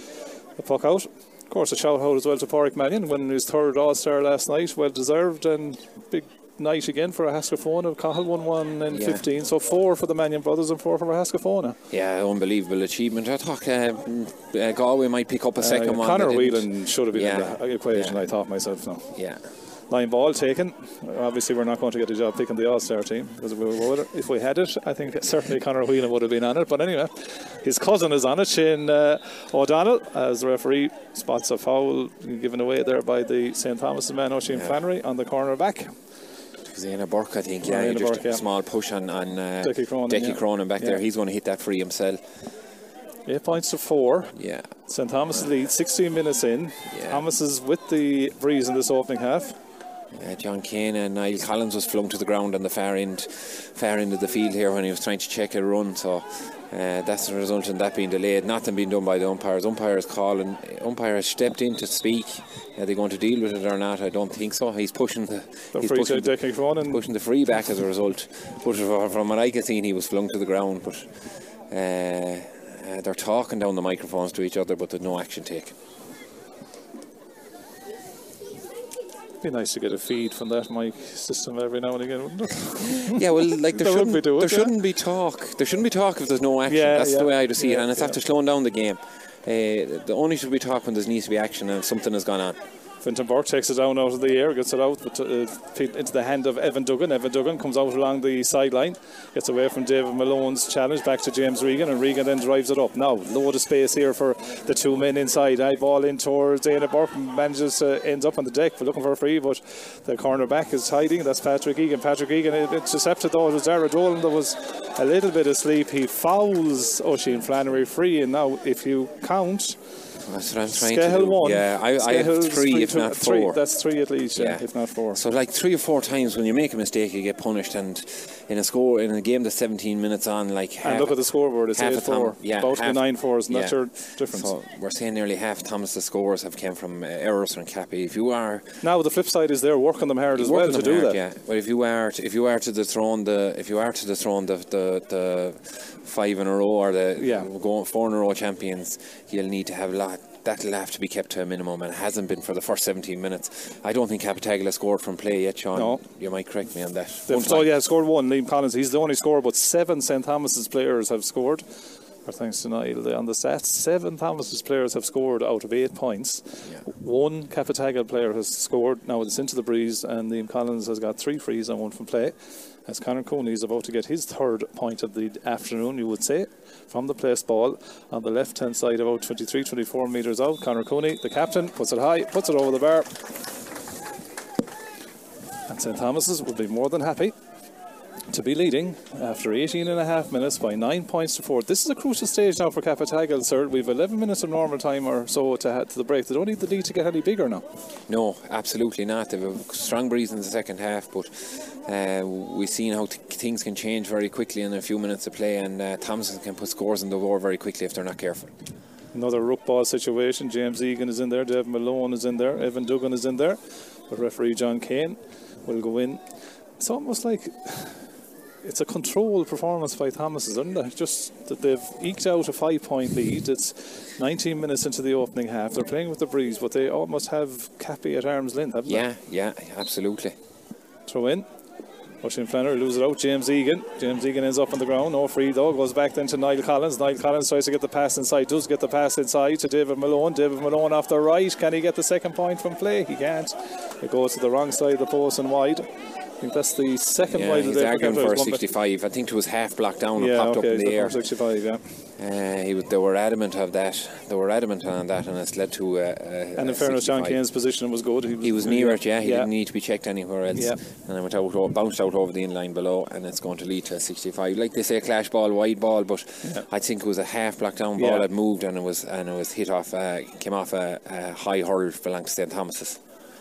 S2: the puck out. Of course, a shout out as well to Pádraig Mannion, winning his third All-Star last night. Well deserved and big night again for a Haskafona. Cahill won one in yeah. fifteen, so four for the Mannion brothers and four for Haskafona.
S3: Yeah, unbelievable achievement. I thought uh, uh, Galway might pick up a second uh,
S2: yeah,
S3: one.
S2: Conor Whelan should have been
S3: yeah.
S2: in the equation,
S3: yeah.
S2: I thought myself. No.
S3: Yeah.
S2: Line ball taken. Obviously, we're not going to get a job picking the All-Star team because if we, would, if we had it, I think certainly Conor Whelan would have been on it. But anyway, his cousin is on it, Shane uh, O'Donnell, as the referee spots a foul given away there by the St Thomas' man, Oisin yeah. Flannery, on the corner back.
S3: Zana Burke, I think, yeah,
S2: Zana
S3: just
S2: Burke,
S3: a
S2: yeah.
S3: small push on, on uh,
S2: Decky Cronin,
S3: Decky
S2: yeah.
S3: Cronin back
S2: yeah.
S3: there. He's going to hit that free himself.
S2: Eight points to four.
S3: Yeah.
S2: St Thomas lead, sixteen minutes in.
S3: Yeah.
S2: Thomas is with the breeze in this opening half.
S3: Uh, John Kane and Niall Collins was flung to the ground on the far end, far end of the field here when he was trying to check a run. So uh, that's the result in that being delayed. Nothing being done by the umpires. Umpires calling. Umpire has stepped in to speak. Are they going to deal with it or not? I don't think so. He's pushing the.
S2: the
S3: he's
S2: free
S3: pushing,
S2: the,
S3: the, pushing the free back as a result. But from what I can see, he was flung to the ground. But uh, uh, they're talking down the microphones to each other, but there's no action taken.
S2: Be nice to get a feed from that mic system every now and again, wouldn't it?
S3: Yeah, well, like there, shouldn't,
S2: it,
S3: there
S2: yeah?
S3: shouldn't be talk. There shouldn't be talk if there's no action.
S2: Yeah,
S3: That's
S2: yeah,
S3: the way I see
S2: yeah,
S3: it, and it's
S2: yeah.
S3: after slowing down the game. Uh, the only should be talk when there needs to be action and something has gone on.
S2: Fintan Burke takes it down out of the air, gets it out but, uh, into the hand of Evan Duggan. Evan Duggan comes out along the sideline, gets away from David Malone's challenge, back to James Regan, and Regan then drives it up. Now, load of space here for the two men inside. High ball in towards Dana Burke, manages to uh, ends up on the deck for looking for a free, but the corner back is hiding. That's Patrick Egan. Patrick Egan intercepted though. It was Dara Dolan that was a little bit asleep. He fouls Oisin Flannery free, and now if you count,
S3: that's what I'm trying
S2: Skehill
S3: to do.
S2: One.
S3: Yeah, I, I have three, three if not
S2: three,
S3: four.
S2: That's three at least, yeah,
S3: yeah,
S2: if not four.
S3: So like three or four times when you make a mistake, you get punished, and in a score in a game that's seventeen minutes on, like
S2: and look at the scoreboard, it's eight four.
S3: Yeah,
S2: about to be nine fours, and
S3: yeah.
S2: that's your difference.
S3: So we're saying nearly half Thomas's scores have come from uh, errors from Cappy. If you are
S2: now, the flip side is they're working them hard as well to do
S3: hard,
S2: that.
S3: Yeah, but if you are to, if you are to dethrone the if you are to dethrone the the, the five in a row or the
S2: yeah.
S3: going four in a row champions, you'll need to have a lot. That'll have to be kept to a minimum, and it hasn't been for the first seventeen minutes. I don't think Capatagal has scored from play yet, Sean.
S2: No.
S3: You might correct me on that.
S2: So yeah, scored one. Liam Collins, he's the only scorer, but seven St Thomas's players have scored. Or thanks to Niall on the stats, seven Thomas's players have scored out of eight points. Yeah. One Capatagal player has scored. Now it's into the breeze, and Liam Collins has got three frees and one from play. as Conor Cooney is about to get his third point of the afternoon, you would say, from the placed ball on the left hand side, about twenty-three twenty-four metres out. Conor Cooney, the captain, puts it high, puts it over the bar, and Saint Thomas's would be more than happy to be leading after eighteen and a half minutes by nine points to four. This is a crucial stage now for Capatagal, sir. We've eleven minutes of normal time or so to, ha- to the break. They don't need the lead to get any bigger now.
S3: No, absolutely not. They've a strong breeze in the second half, but uh, we've seen how t- things can change very quickly in a few minutes of play, and uh, Thompson can put scores on the board very quickly if they're not careful.
S2: Another rook ball situation. James Egan is in there, Dave Malone is in there, Evan Duggan is in there, but referee John Kane will go in. It's almost like it's a controlled performance by Thomas, isn't it? Just that they've eked out a five point lead. It's nineteen minutes into the opening half. They're playing with the breeze, but they almost have Cappy at arm's length, haven't
S3: yeah,
S2: they?
S3: Yeah, yeah, absolutely.
S2: Throw in. Oisin Flannery loses it out. James Egan. James Egan ends up on the ground. No free though. Goes back then to Niall Collins. Niall Collins tries to get the pass inside. Does get the pass inside to David Malone. David Malone off the right. Can he get the second point from play? He can't. It goes to the wrong side of the post and wide. I think that's the second
S3: yeah,
S2: wide.
S3: He's
S2: of
S3: arguing for a sixty-five. I think it was half blocked down
S2: yeah,
S3: and popped
S2: okay,
S3: up in the air.
S2: sixty-five, yeah.
S3: Uh, he was, they were adamant of that. They were adamant on that, and it's led to a, a
S2: And in
S3: a
S2: fairness, John
S3: sixty-five.
S2: Kane's position was good.
S3: He was, he was near it, yeah. He
S2: yeah.
S3: didn't need to be checked anywhere else.
S2: Yeah.
S3: And it went out, bounced out over the inline below, and it's going to lead to a sixty-five. Like they say, clash ball, wide ball, but yeah. I think it was a half blocked down ball
S2: yeah.
S3: that moved, and it was and it was hit off, uh, came off a, a high hurl belonging to Saint Thomas's.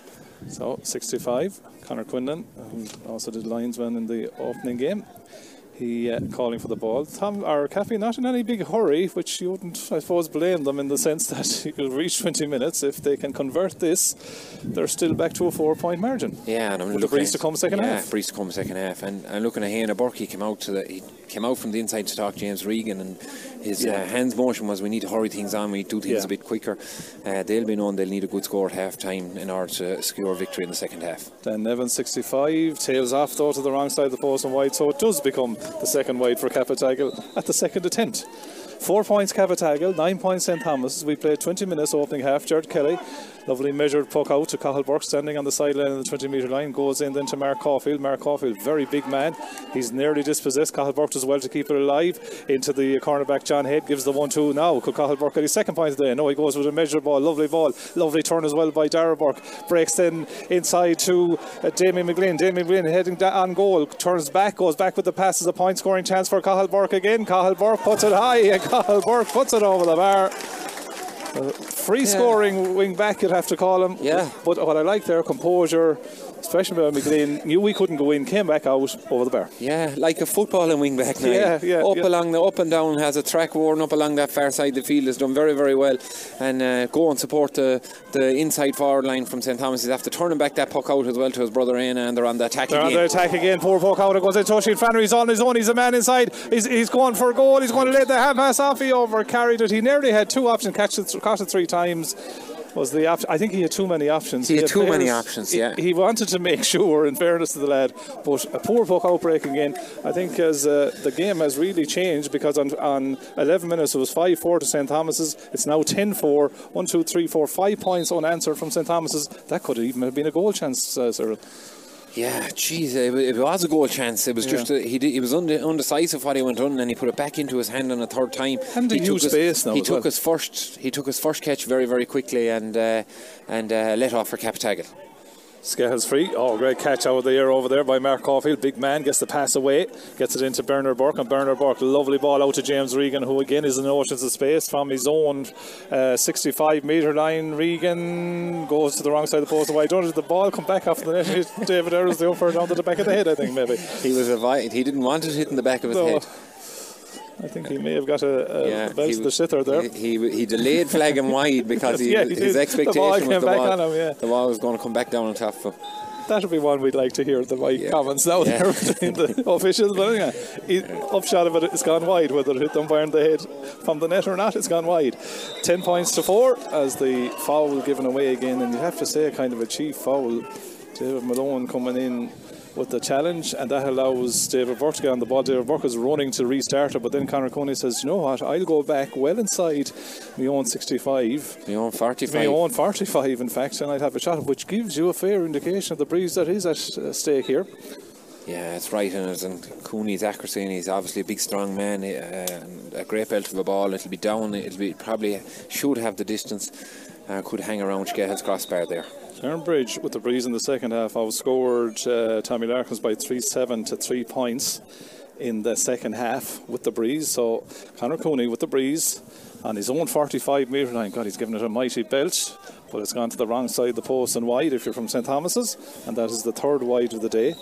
S2: So sixty-five. Conor Quinlan, who also did linesman in the opening game, he uh, calling for the ball. Tom or Caffey not in any big hurry, which you wouldn't, I suppose, blame them in the sense that you'll reach twenty minutes. If they can convert this, they're still back to a four-point margin.
S3: Yeah, and I'm
S2: With
S3: looking
S2: the breeze to come second
S3: yeah,
S2: half.
S3: breeze to come second half, and I'm looking at Hannah Burke. He came out to the, he came out from the inside to talk to James Regan, and his
S2: yeah.
S3: uh, hands motion was, we need to hurry things on, we need to do things
S2: yeah.
S3: a bit quicker. Uh, they'll be known they'll need a good score at half time in order to secure victory in the second half.
S2: Then Nevin sixty-five, tails off though to the wrong side of the post and wide, so it does become the second wide for Capatagal at the second attempt. Four points Capatagal, nine points Saint Thomas. We played twenty minutes opening half. Jared Kelly, lovely measured puck out to Cathal Burke, standing on the sideline of the twenty metre line, goes in then to Mark Caulfield. Mark Caulfield, very big man. He's nearly dispossessed. Cathal Burke does well to keep it alive. Into the cornerback John Head, gives the one two now. Could Cathal Burke get his second point of the day? No, he goes with a measured ball. Lovely ball. Lovely turn as well by Dara Burke. Breaks then inside to uh, Damien McGlynn. Damien McGlynn heading da- on goal. Turns back, goes back with the pass as a point scoring chance for Cathal Burke again. Cathal Burke puts it high and Cathal Burke puts it over the bar. Uh, free yeah. scoring wing back, you'd have to call him.
S3: Yeah.
S2: But what I like there, composure, especially by McLean, knew we couldn't go in, came back out over the bar.
S3: Yeah, like a footballing wing back now.
S2: Yeah, yeah.
S3: Up
S2: yeah.
S3: along the up and down, has a track worn up along that far side of the field, has done very, very well. And uh, go and support the, the inside forward line from Saint Thomas. He's after turning back that puck out as well to his brother Aina, and they're on the attack
S2: they're
S3: again.
S2: They're on the attack again. Poor puck out. It goes into Oisin Flannery. He's on his own. He's a man inside. He's, he's going for a goal. He's going to let the hand pass off. He over carried it. He nearly had two options. Catch it, caught it three times. Was the op- I think he had too many options.
S3: He, he had, had too
S2: players,
S3: many options, yeah.
S2: He, he wanted to make sure, in fairness to the lad, but a poor puck outbreak again. I think as uh, the game has really changed, because on, on eleven minutes it was five four to Saint Thomas's. It's now ten four. one, two, three, four, five points unanswered from Saint Thomas's. That could even have been a goal chance, uh, Cyril.
S3: Yeah, geez, it, it was a goal chance. It was yeah. just a, he did, he was unde- undecisive what he went on, and he put it back into his hand on a third time.
S2: And
S3: he
S2: took
S3: took his,
S2: space now.
S3: He took
S2: well.
S3: his first. He took his first catch very, very quickly, and uh, and uh, let off for Capatagal.
S2: Scales free. Oh, great catch out of the air over there by Mark Caulfield. Big man, gets the pass away, gets it into Bernard Burke, and Bernard Burke, lovely ball out to James Regan, who again is in oceans of space from his own uh, sixty-five metre line. Regan goes to the wrong side of the post. Why don't the ball come back off the net? David Earls the upper down to the back of the head, I think maybe.
S3: He was avoid- he didn't want it hitting the back of his
S2: no.
S3: head.
S2: I think he may have got a, a
S3: yeah,
S2: belt to the shither there.
S3: He, he, he delayed flagging wide because he,
S2: yeah, he
S3: his
S2: did.
S3: expectation
S2: the ball
S3: was
S2: came
S3: the
S2: back
S3: ball,
S2: on him, yeah.
S3: the ball was going to come back down on top of him.
S2: That'll be one we'd like to hear, the mic
S3: yeah.
S2: comments now
S3: yeah.
S2: there between the officials. But anyway, he, upshot of it, it's gone wide. Whether it hit the umpire in the head from the net or not, it's gone wide. Ten points to four as the foul given away again. And you have to say a kind of a cheap foul. David Malone coming in with the challenge, and that allows David Burke to get on the ball. David Burke is running to restart it, but then Conor Coney says, you know what, I'll go back well inside my own sixty-five,
S3: my own forty-five,
S2: my own forty-five in fact, and I'd have a shot, which gives you a fair indication of the breeze that is at stake here.
S3: Yeah, it's right, and, and Cooney's accuracy, and he's obviously a big, strong man, uh, a great belt of a ball. It'll be down, it'll be probably should have the distance, uh, could hang around Skehill's crossbar there.
S2: Turnbridge with the breeze in the second half outscored uh, Tommy Larkins by three seven to three points in the second half with the breeze. So Conor Cooney with the breeze on his own forty-five metre line. God, he's given it a mighty belt, but it's gone to the wrong side of the post and wide if you're from St Thomas's, and that is the third wide of the day.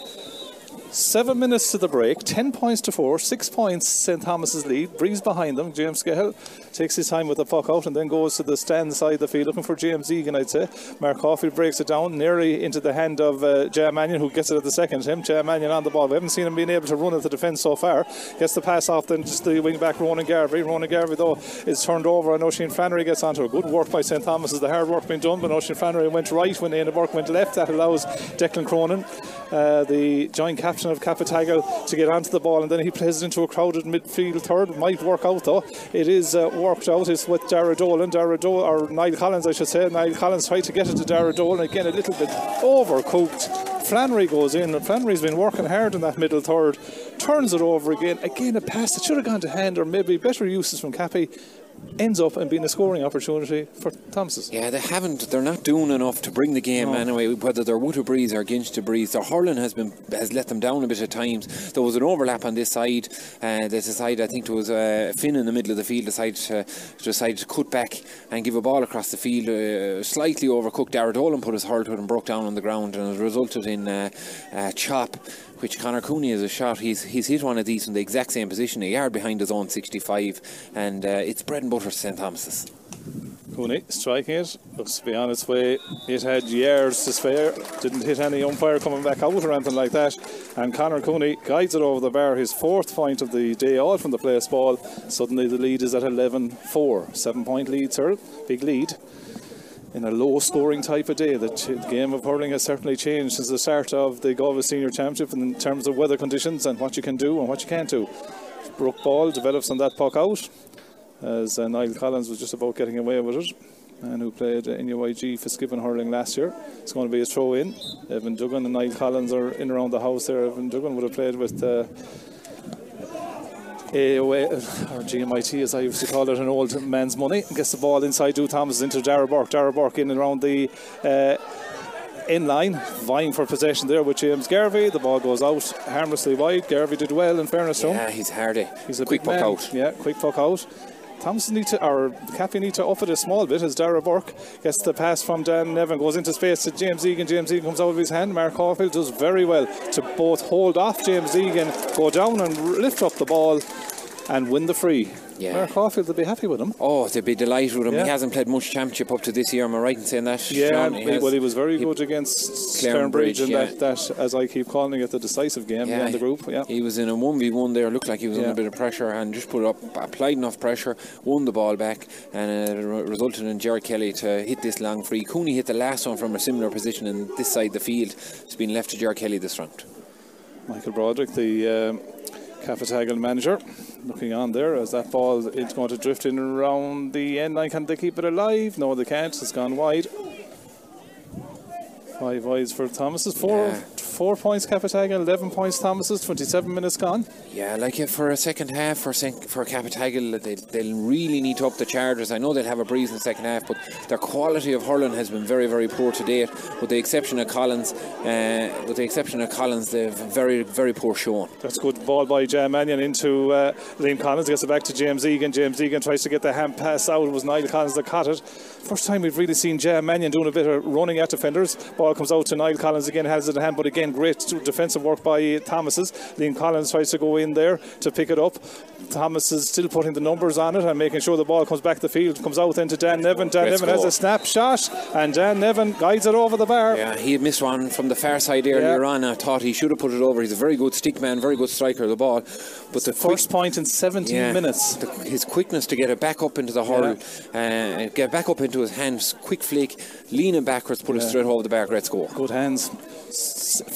S2: Seven minutes to the break, ten points to four, six points St Thomas's lead. Breeze behind them. James Skehill takes his time with the puck out and then goes to the stand side of the field looking for James Egan, I'd say. Mark Caulfield breaks it down nearly into the hand of uh, Jay Mannion, who gets it at the second attempt. Jay Mannion on the ball. We haven't seen him being able to run at the defence so far. Gets the pass off then just the wing back Ronan Garvey. Ronan Garvey though is turned over and Oisin Flannery gets onto it. Good work by St Thomas's. The hard work being done, but Oisin Flannery went right when Éanna Burke went left. That allows Declan Cronin, uh, the joint captain of Capitagal, to get onto the ball, and then he plays it into a crowded midfield third. Might work out though. It is uh, worked out. It's with Dara Dolan. Dara Dolan, or Niall Collins I should say. Niall Collins tried to get it to Dara Dolan, again a little bit overcooked. Flannery goes in, and Flannery's been working hard in that middle third, turns it over again, again a pass that should have gone to hand, or maybe better uses from Cappy, ends up and being a scoring opportunity for Thomas's.
S3: Yeah, they haven't, they're not doing enough to bring the game no. anyway, whether they're Wood to Breeze or Ginch to Breeze. Their hurling has been has let them down a bit at times. There was an overlap on this side. Uh, there's a side, I think there was uh, Finn in the middle of the field decided to, decided to cut back and give a ball across the field. Uh, slightly overcooked. Dara Dolan put his hurl to it and broke down on the ground, and it resulted in uh, a chop, which Conor Cooney is a shot. He's he's hit one of these in the exact same position, a yard behind his own sixty-five, and uh, it's bread and butter for St Thomas's.
S2: Cooney striking it, looks to be on its way. It had yards to spare, didn't hit any umpire coming back out or anything like that, and Conor Cooney guides it over the bar, his fourth point of the day, all from the place ball. Suddenly the lead is at eleven four, seven point lead, sir, big lead in a low scoring type of day. The game of hurling has certainly changed since the start of the Galway Senior Championship in terms of weather conditions and what you can do and what you can't do. Brooke Ball develops on that puck out as uh, Niall Collins was just about getting away with it, and who played uh, N U I G Fitzgibbon hurling last year. It's going to be a throw in. Evan Duggan and Niall Collins are in around the house there. Evan Duggan would have played with uh, A O A, or G M I T as I used to call it, an old man's money. Gets the ball inside Drew Thomas into Dara Burke. Dara Burke in and around the uh, in line, vying for possession there with James Garvey. The ball goes out harmlessly wide. Garvey did well, in fairness to him.
S3: Yeah, he's hardy.
S2: He's a
S3: quick
S2: big
S3: puck
S2: man.
S3: out.
S2: Yeah, quick puck out. Thomas need to, or Cappy need to up it a small bit as Dara Burke gets the pass from Dan Nevin, goes into space to James Egan. James Egan comes out of his hand. Mark Caulfield does very well to both hold off James Egan, go down and lift up the ball and win the free. Yeah. Mark Caulfield will be happy with him.
S3: Oh, they'd be delighted with him.
S2: Yeah.
S3: He hasn't played much championship up to this year, am I right in saying that?
S2: Yeah,
S3: Sean, he
S2: well,
S3: has,
S2: he was very
S3: he,
S2: good against
S3: Clarenbridge,
S2: Clarenbridge in
S3: yeah.
S2: that, that, as I keep calling it, the decisive game
S3: yeah,
S2: in the group. Yeah.
S3: He was in a one v one there, looked like he was yeah. under a bit of pressure and just put up, applied enough pressure, won the ball back, and it resulted in Jerry Kelly to hit this long free. Cooney hit the last one from a similar position in this side of the field. It's been left to Jerry Kelly this round.
S2: Michael Broderick, the um, Capitagal manager, looking on there as that ball is going to drift in around the end line. Can they keep it alive? No, they can't. It's gone wide. Five wides for Thomas's. Four yeah. four points Capitagal, eleven points Thomas's. twenty-seven minutes gone.
S3: Yeah, like uh, for a second half for for Capitagal, they, they'll really need to up the charges. I know they'll have a breeze in the second half, but their quality of hurling has been very, very poor to date. With the exception of Collins, uh, with the exception of Collins, they've very, very poor showing.
S2: That's good ball by Jay Mannion into uh, Liam Collins. Gets it back to James Egan. James Egan tries to get the hand pass out. It was Niall Collins that caught it. First time we've really seen Jay Mannion doing a bit of running at defenders. Ball comes out to Niall Collins again, has it in hand, but again great defensive work by Thomas's. Liam Collins tries to go in there to pick it up. Thomas is still putting the numbers on it and making sure the ball comes back the field. Comes out into Dan Nevin. Dan
S3: Great
S2: Nevin
S3: score.
S2: has a snapshot, and Dan Nevin guides it over the bar.
S3: Yeah, he had missed one from the far side earlier yeah. on. I thought he should have put it over. He's a very good stick man, very good striker of the ball. But the, the
S2: first quick, point in seventeen
S3: yeah,
S2: minutes.
S3: The, his quickness to get it back up into the hurl, yeah. uh, get back up into his hands, quick flick, leaning backwards, put yeah. it straight over the bar. Great score.
S2: Good hands.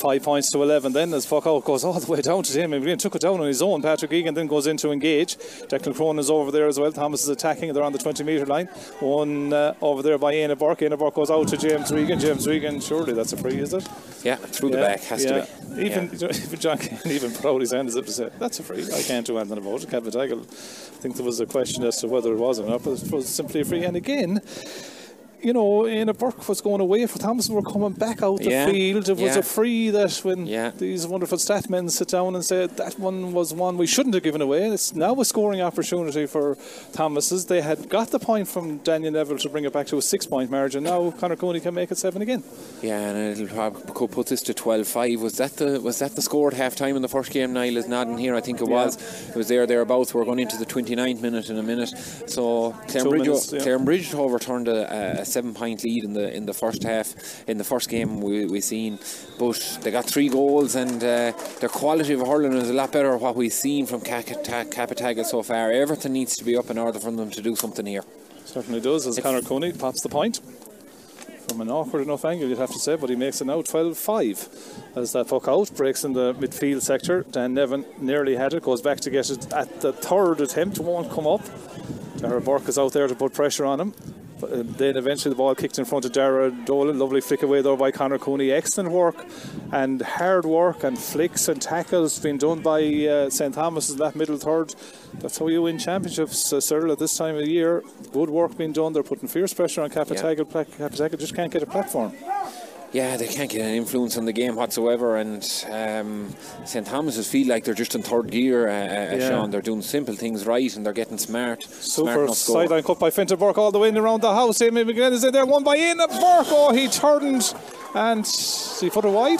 S2: five points to eleven then as puck out goes all the way down to Damien McGlynn. Took it down on his own. Patrick Egan then goes in to engage. Declan Cronin is over there as well. Thomas is attacking. They're on the twenty metre line. One uh, over there by Éanna Burke. Éanna Burke goes out to James Regan. James Regan, surely that's a free, is it?
S3: Yeah, through
S2: yeah,
S3: the back, has
S2: yeah.
S3: to be.
S2: Even,
S3: yeah.
S2: even John Kane even put out his hand as if to say, that's a free. I can't do anything about it. Capitagal, I think there was a question as to whether it was or not, but it was simply a free. And again, you know, Éanna Burke was going away for Thomas, were coming back out the
S3: yeah.
S2: field. It was
S3: yeah.
S2: a free that when
S3: yeah.
S2: these wonderful stat men sit down and say that one was one we shouldn't have given away. It's now a scoring opportunity for Thomas's. They had got the point from Daniel Neville to bring it back to a six point margin. Now Conor Cooney can make it seven again.
S3: Yeah, and it'll probably put this to twelve five. Was that the was that the score at half time in the first game? Niall is nodding here. I think it was. Yeah. It was there thereabouts. We're going into the twenty-ninth minute in a minute. So Clarenbridge yeah. Clarenbridge overturned a, a seven point lead in the in the first half. In the first game we we seen, but they got three goals, and uh, their quality of hurling is a lot better than what we've seen from Capitagal so far. Everything needs to be up in order for them to do something here.
S2: Certainly does, as Conor Cooney pops the point from an awkward enough angle, you'd have to say, but he makes it now twelve five as that puck out breaks in the midfield sector. Dan Nevin nearly had it, goes back to get it at the third attempt, won't come up. Dara Burke is out there to put pressure on him. Uh, then eventually the ball kicked in front of Dara Dolan. Lovely flick away there by Conor Cooney. Excellent work and hard work and flicks and tackles being done by uh, Saint Thomas in that middle third. That's how you win championships, uh, Cyril, at this time of the year. Good work being done. They're putting fierce pressure on Capitagal. Yeah. Capitagal just can't get a platform.
S3: Yeah, they can't get an influence on the game whatsoever, and um, Saint Thomas's feel like they're just in third gear, uh, uh, yeah. Sean. They're doing simple things right and they're getting smart.
S2: Super sideline cut by Fintan Burke all the way in around the house. Damien McGlynn is in there, one by Éanna Burke. Oh, he turned and he put it wide.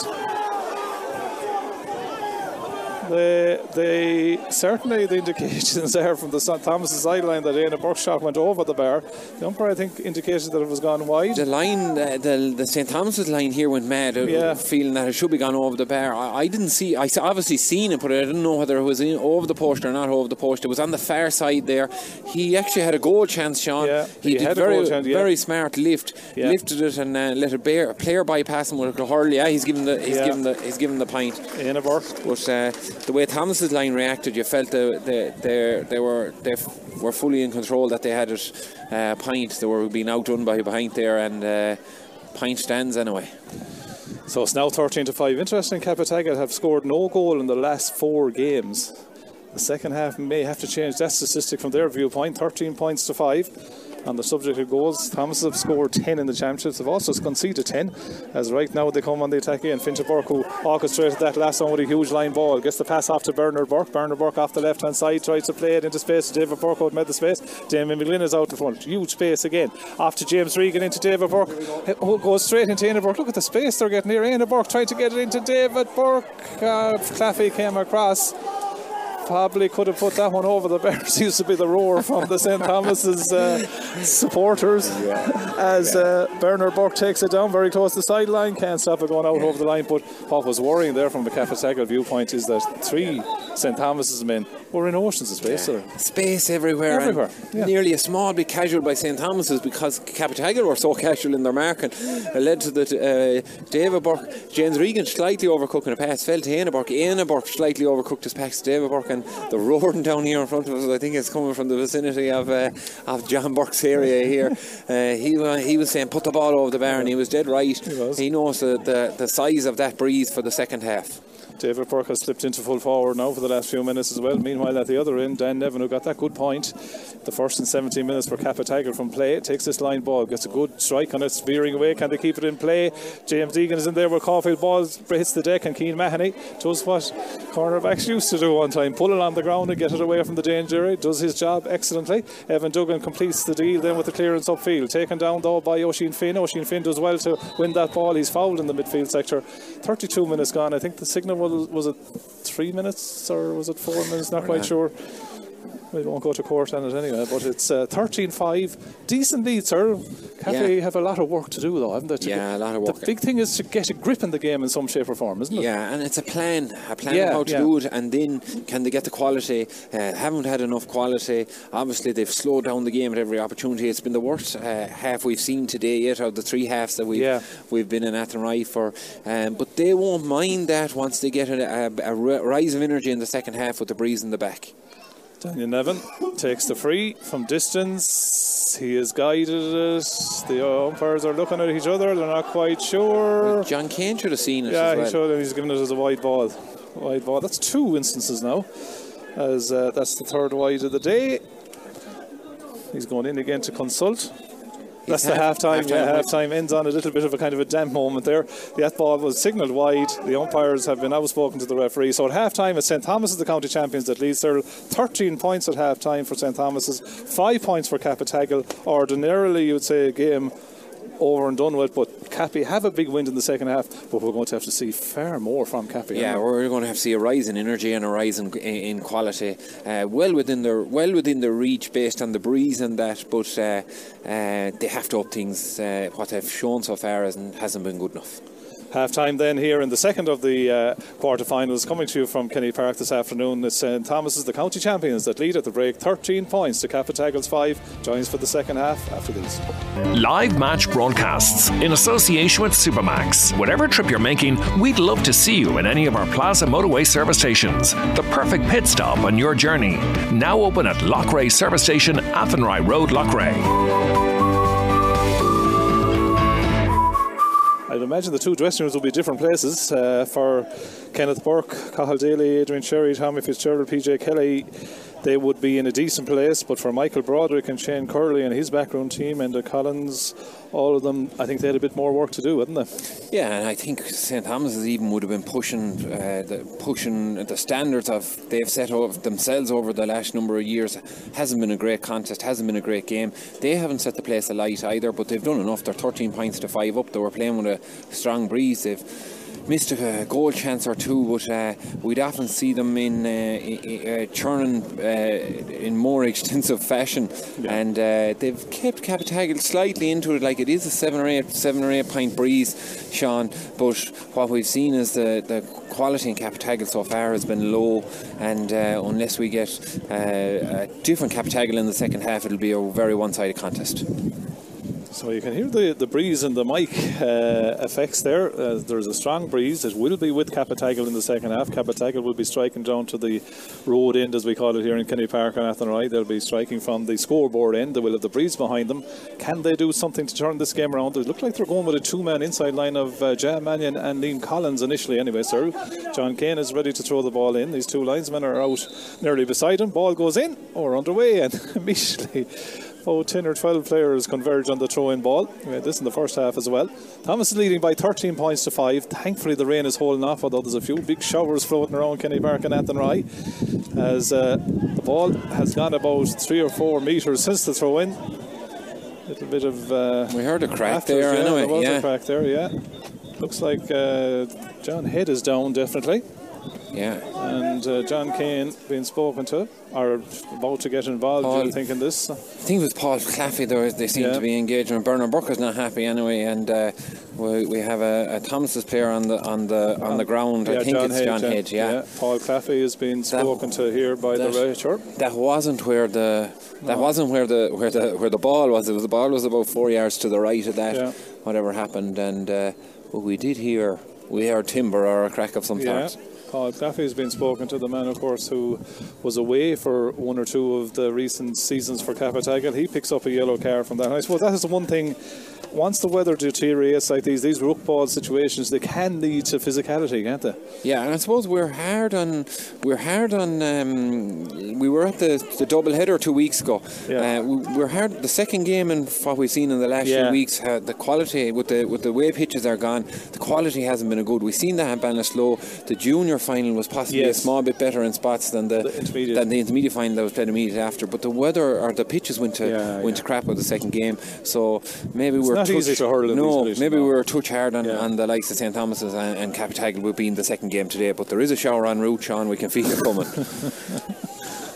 S2: They, they certainly the indications there from the Saint Thomas's sideline that Éanna Burke's shot went over the bar. The umpire, I think, indicated that it was gone wide.
S3: The line, uh, the the Saint Thomas's line here went mad, uh, yeah. feeling that it should be gone over the bar. I, I didn't see. I obviously seen it, but I didn't know whether it was in, over the post or not over the post. It was on the far side there. He actually had a goal chance, Sean.
S2: Yeah,
S3: he,
S2: he
S3: did
S2: had
S3: very,
S2: a goal chance, yeah.
S3: very smart lift, yeah. lifted it and uh, let a bear, player bypass him with a hurl. Yeah, he's given the he's yeah. given the he's given the point.
S2: Éanna Burke.
S3: But uh, the way Thomas's line reacted, you felt the, the, they they were they f- were fully in control, that they had it uh, point. They were being outdone by behind there, and uh, point stands anyway.
S2: So it's now thirteen to five. Interesting, Capitagal have scored no goal in the last four games. The second half may have to change that statistic from their viewpoint. thirteen points to five. On the subject of goals, Thomas have scored ten in the championships. They've also conceded ten, as right now they come on the attack again. Fintan Burke, who orchestrated that last one with a huge line ball, gets the pass off to Bernard Burke. Bernard Burke off the left hand side tries to play it into space. David Burke out made the space. Damien McGlynn is out in front. Huge space again. Off to James Regan into David Burke, who goes straight into Éanna Burke. Look at the space they're getting here. Éanna Burke tried to get it into David Burke. Uh, Claffey came across. Probably could have put that one over the bar. Seems to be the roar from the Saint Thomas's uh, supporters yeah. as uh, Bernard Burke takes it down very close to the sideline. Can't stop it going out over the line. But what was worrying there from the Capitagal viewpoint is that three Saint Thomas's men were in oceans of space. Yeah.
S3: Space everywhere.
S2: Everywhere. Yeah.
S3: Nearly a small bit casual by Saint Thomas's, because Capitagal were so casual in their marking. It led to the uh, David Burke, James Regan slightly overcooking a pass, fell to Éanna Burke. Éanna Burke slightly overcooked his pass to David Burke. And the roaring down here in front of us, I think it's coming from the vicinity of uh, of John Burke's area here. Uh, he uh, he was saying put the ball over the bar, and he was dead right. He, he knows the, the, the size of that breeze for the second half.
S2: David Burke has slipped into full forward now for the last few minutes as well. Meanwhile, at the other end, Dan Nevin, who got that good point, the first in seventeen minutes for Capitagal from play, takes this line ball, gets a good strike on it, veering away. Can they keep it in play? James Egan is in there with Caulfield. Ball hits the deck, and Keane Mahoney does what cornerbacks used to do one time, pull it on the ground and get it away from the danger area. Does his job excellently. Evan Duggan completes the deal then with the clearance upfield, taken down though by Oisin Finn. Oisin Finn does well to win that ball. He's fouled in the midfield sector. thirty-two minutes gone. I think the signal was, was it three minutes or was it four minutes? Not quite sure. We won't go to court on it anyway, but it's uh, thirteen five. Decent lead, sir. Cafe
S3: Yeah.
S2: have a lot of work to do, though, haven't they? To
S3: Yeah,
S2: get-
S3: a lot of work.
S2: The big thing is to get a grip in the game in some shape or form, isn't it?
S3: Yeah, and it's a plan, a plan
S2: Yeah,
S3: of how to
S2: yeah.
S3: do it, and then can they get the quality? Uh, haven't had enough quality. Obviously, they've slowed down the game at every opportunity. It's been the worst uh, half we've seen today yet, out of the three halves that we've,
S2: Yeah.
S3: we've been in Athenry for. Um, but they won't mind that once they get a, a, a rise of energy in the second half with the breeze in the back.
S2: Daniel Nevin takes the free from distance. He has guided it. The umpires are looking at each other. They're not quite sure.
S3: John Kane should have seen it
S2: Yeah,
S3: as well.
S2: he showed it. He's given it as a wide ball. Wide ball. That's two instances now. As uh, that's the third wide of the day. He's going in again to consult. That's the half time.
S3: half-time
S2: Yeah,
S3: wide.
S2: half time ends on a little bit of a kind of a damp moment there. That ball was signalled wide. The umpires have been outspoken to the referee. So at half time, it's Saint Thomas's, the county champions, that leads there. thirteen points at half time for Saint Thomas's, five points for Capitagal. Ordinarily, you would say a game over and done with, but Cappy have a big win in the second half, but we're going to have to see far more from Cappy.
S3: Yeah, we're going to have to see a rise in energy and a rise in, in quality, uh, well within their well within their reach based on the breeze and that. But uh, uh, they have to up things. Uh, what they've shown so far hasn't, hasn't been good enough.
S2: Half time then here in the second of the uh, quarter-finals, coming to you from Kenny Park this afternoon. It's Saint Thomas's, the county champions, that lead at the break, thirteen points to Capitagal's five. Joins for the second half after these.
S1: Live match broadcasts in association with Supermax. Whatever trip you're making, we'd love to see you in any of our Plaza Motorway service stations. The perfect pit stop on your journey. Now open at Lochray Service Station, Athenry Road, Lochray.
S2: I'd imagine the two dressing rooms will be different places. Uh, for Kenneth Burke, Cathal Daly, Adrian Sherry, Tommy Fitzgerald, P J Kelly, they would be in a decent place. But for Michael Broderick and Shane Curley and his background team, and the Collins, all of them, I think they had a bit more work to do, hadn't they?
S3: Yeah, and I think Saint Thomas's even would have been pushing uh, the pushing the standards of they've set up themselves over the last number of years. Hasn't been a great contest, hasn't been a great game. They haven't set the place alight either, but they've done enough. They're thirteen points to five up. They were playing with a strong breeze. They've missed a goal chance or two, but uh, we'd often see them in uh, uh, churning uh, in more extensive fashion,
S2: Yeah.
S3: and uh, they've kept Capitagal slightly into it, like it is a seven or eight, seven or eight point breeze, Sean. But what we've seen is the, the quality in Capitagal so far has been low, and uh, unless we get uh, a different Capitagal in the second half, it'll be a very one-sided contest.
S2: So you can hear the, the breeze and the mic uh, effects there. Uh, there's a strong breeze. It will be with Capitagal in the second half. Capitagal will be striking down to the road end, as we call it here in Kenny Park and Athenry. They'll be striking from the scoreboard end. They will have the breeze behind them. Can they do something to turn this game around? They look like they're going with a two-man inside line of uh, Jan Mannion and Liam Collins initially anyway, sir. John Kane is ready to throw the ball in. These two linesmen are out nearly beside him. Ball goes in or underway, and immediately Oh, ten or twelve players converge on the throw-in ball. We had this in the first half as well. Thomas is leading by thirteen points to five. Thankfully the rain is holding off, although there's a few big showers floating around Kenny Park and Athenry, as uh, the ball has gone about three or four metres since the throw-in. A little bit of uh,
S3: We heard a crack
S2: after,
S3: there
S2: yeah,
S3: anyway.
S2: there was
S3: yeah.
S2: a crack there, yeah. Looks like uh, John Head is down definitely.
S3: Yeah.
S2: And uh, John Kane being spoken to, or about to get involved,
S3: Paul-
S2: do you think, in this?
S3: I think with Paul Claffey there, they seem
S2: Yeah.
S3: to be engaged, and Bernard Burke is not happy anyway. And uh, we, we have a, a Thomas's player on the on the on the ground.
S2: Yeah,
S3: I think
S2: John
S3: it's
S2: Hedge,
S3: John
S2: yeah.
S3: Hedge. Yeah.
S2: Yeah, Paul Claffey is being spoken to here by the
S3: that-
S2: Racher.
S3: That wasn't where the that wasn't where the where the where the ball was. It was the ball was about four yards to the right of that.
S2: Yeah.
S3: Whatever happened, and uh, but we did hear we heard timber or a crack of some
S2: Yeah.
S3: sort.
S2: Paul Claffey has been spoken to, the man, of course, who was away for one or two of the recent seasons for Capitagal. He picks up a yellow card from that. And I suppose that is the one thing. Once the weather deteriorates like these, these rook ball situations, they can lead to physicality, can't they?
S3: Yeah, and I suppose we're hard on we're hard on. Um, we were at the, the double header two weeks ago.
S2: Yeah.
S3: Uh, we, we're hard. The second game and what we've seen in the last
S2: Yeah.
S3: few weeks, uh, the quality with the with the way pitches are gone, the quality hasn't been a good. We've seen that in Ballinasloe. The junior final was possibly
S2: Yes.
S3: a small bit better in spots than the,
S2: The intermediate.
S3: than the intermediate final that was played immediately after. But the weather or the pitches went to
S2: Yeah,
S3: went
S2: yeah.
S3: to crap with the second game. So maybe
S2: It's
S3: we're
S2: not
S3: touch,
S2: easy to hurl in
S3: no,
S2: these conditions,
S3: maybe
S2: no.
S3: we were a touch hard on,
S2: Yeah.
S3: on the likes of Saint Thomas's and, and Capitagal will be in the second game today. But there is a shower en route, Sean. We can feel it coming.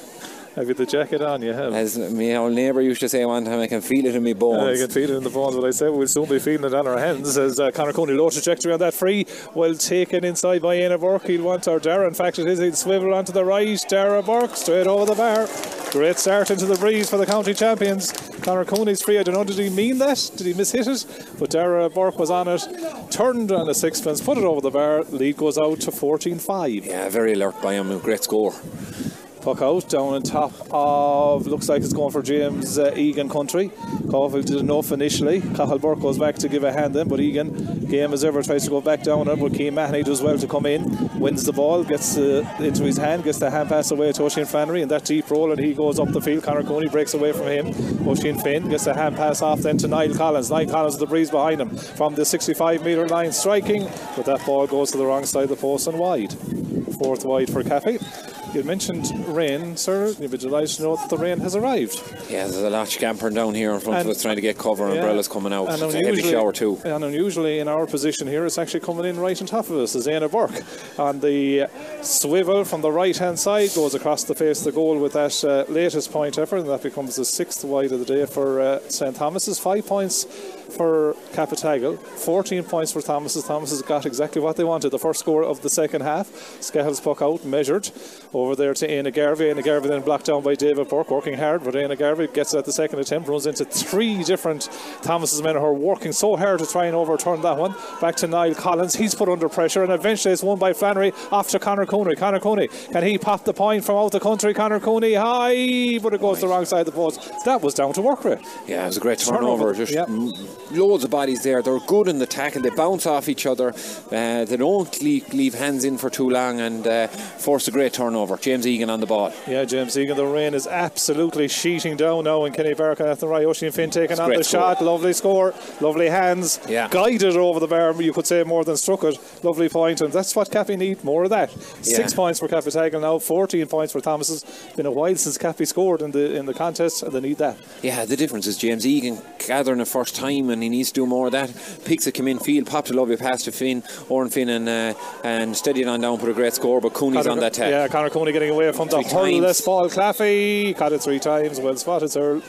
S2: Have you the jacket on? You have.
S3: As my old neighbour used to say one time, I can feel it in my bones.
S2: Uh, you can feel it in the bones, but I said we'll soon be feeling it on our hands. As uh, Conor Cooney, low trajectory on that free, well taken inside by Éanna Burke. He'll want our Dara. In fact, it is. He'll swivel onto the right. Dara Burke straight over the bar. Great start into the breeze for the county champions. Conor Cooney's free. I don't know, did he mean that? Did he mishit it? But Dara Burke was on it, turned on a sixpence, put it over the bar. Lead goes out to fourteen five.
S3: Yeah, very alert by him. A great score.
S2: Puck out down on top of, looks like it's going for James uh, Egan country. Cahill did enough initially. Cahill Burke goes back to give a hand in, but Egan, game as ever, tries to go back down it, but Cian Mahoney does well to come in, wins the ball, gets uh, into his hand, gets the hand pass away to Oisin Flannery, and that deep roll, and he goes up the field. Conor Cooney breaks away from him. Oisin Finn gets the hand pass off then to Niall Collins. Niall Collins with the breeze behind him from the sixty-five metre line, striking, but that ball goes to the wrong side of the post and wide. Fourth wide for Cappy. You mentioned rain, sir. You'd be delighted to know that the rain has arrived.
S3: Yeah, there's a lot scampering down here in front
S2: and,
S3: of us trying to get cover, and
S2: yeah,
S3: umbrellas coming out.
S2: And
S3: it's a heavy shower too.
S2: And unusually in our position here, it's actually coming in right on top of us. As Éanna Burke on the swivel from the right hand side goes across the face of the goal with that uh, latest point effort, and that becomes the sixth wide of the day for uh, Saint Thomas's. Five points for Capitagal, fourteen points for Thomas's. Thomas's got exactly what they wanted. The first score of the second half. Skehill's puck out, measured over there to Éanna Garvey. Éanna Garvey then blocked down by David Burke, working hard, but Éanna Garvey gets it at the second attempt, runs into three different Thomas's men who are working so hard to try and overturn that one. Back to Niall Collins, he's put under pressure, and eventually it's won by Flannery off to Conor Cooney. Conor Cooney, can he pop the point from out the country? Conor Cooney high, but it goes right. the wrong side of the post. That was down to work rate.
S3: Yeah, it was a great turnover. turnover. Just yep. Loads of bodies there. They're good in the tackle, they bounce off each other, uh, they don't leave, leave hands in for too long, and uh, force a great turnover. James Egan on the ball. Yeah, James Egan. The rain is absolutely sheeting down now in Kenny Park at the right. Oisin Finn taking it's on the score. Shot. Lovely score, lovely hands, yeah. Guided over the bar, you could say, more than struck it. Lovely point, and that's what Cappy need, more of that. Yeah. Six points for Capitagal now, fourteen points for Thomas's. Been a while since Cappy scored in the in the contest, and they need that. Yeah, the difference is James Egan gathering the first time, and he needs to do more of that. Picks it, come in field, pops a lovely pass to Finn, Oran Finn, and uh, and steady it on down, put a great score, but Cooney's Conor, on that tack. Yeah, Conor Cooney getting away from the hurleless ball. Claffey caught it three times, well spotted, sir.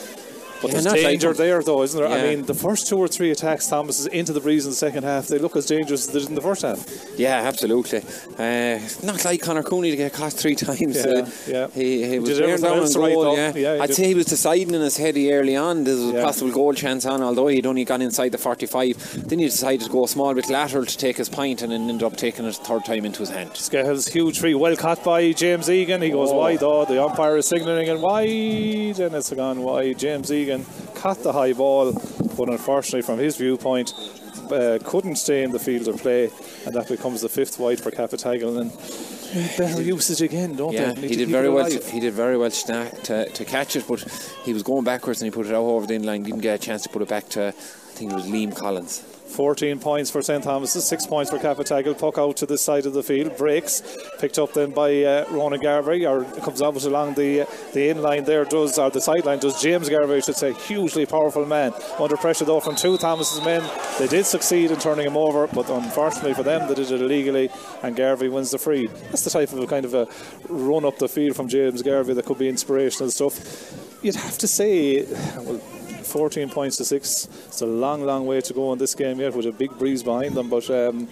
S3: But yeah, there's danger like there, though, isn't there? Yeah. I mean, the first two or three attacks Thomas is into the breeze in the second half, they look as dangerous as they did in the first half. Yeah, absolutely. Uh, not like Conor Cooney to get caught three times. Yeah, uh, yeah. He, he was there down on goal. Right, yeah. yeah I'd did. say he was deciding in his head early on. There was a yeah. possible goal chance on, although he'd only gone inside the forty-five. Then he decided to go a small bit lateral to take his point, and then ended up taking it third time into his hand. Skehill's huge free, well caught by James Egan. He goes oh. wide, though. The umpire is signalling and wide, and it's gone wide. James Egan caught the high ball, but unfortunately from his viewpoint uh, couldn't stay in the field of play, and that becomes the fifth wide for Capitagal. And better usage again, don't yeah, they? He did very well. To, he did very well to, to, to catch it, but he was going backwards and he put it out over the inline. Didn't get a chance to put it back to, I think it was Liam Collins. fourteen points for Saint Thomas's, six points for Capitagal. Puck out to this side of the field, breaks, picked up then by uh, Ronan Garvey, or comes out along the the in-line there, does, or the sideline does James Garvey, I should say. Hugely powerful man. Under pressure though from two Thomas's men. They did succeed in turning him over, but unfortunately for them they did it illegally, and Garvey wins the free. That's the type of a kind of a run up the field from James Garvey that could be inspirational stuff. You'd have to say, well, fourteen points to six. It's a long, long way to go in this game yet, with a big breeze behind them. But um,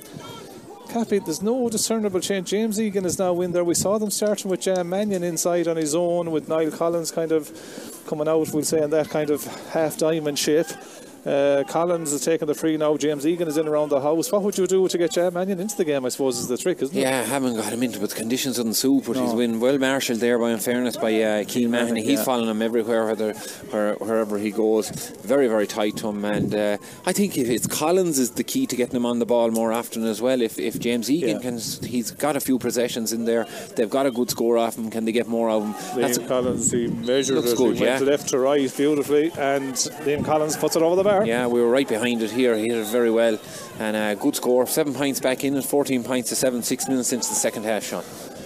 S3: Cappy, there's no discernible change. James Egan is now in there. We saw them starting with Jan Mannion inside on his own, with Niall Collins kind of coming out, we'll say, in that kind of half diamond shape. Uh, Collins is taking the free now. James Egan is in around the house. What would you do to get Jan Mannion into the game, I suppose, is the trick, isn't it? Yeah, I haven't got him into, but the conditions doesn't suit. But no. he's been well marshalled there, by in fairness, by uh, Cian Mahoney. He's yeah. following him everywhere, whether, where, wherever he goes. Very, very tight to him. And uh, I think if it's Collins is the key to getting him on the ball more often as well. If, if James Egan yeah. can, he's got a few possessions in there. They've got a good score off him. Can they get more of him? Liam Collins, he measured it. Good, he yeah. went left to right beautifully, and Liam Collins puts it over the bar. Yeah, we were right behind it here. He hit it very well, and a good score. Seven points back in, and fourteen points to seven, six minutes into the second half, Sean.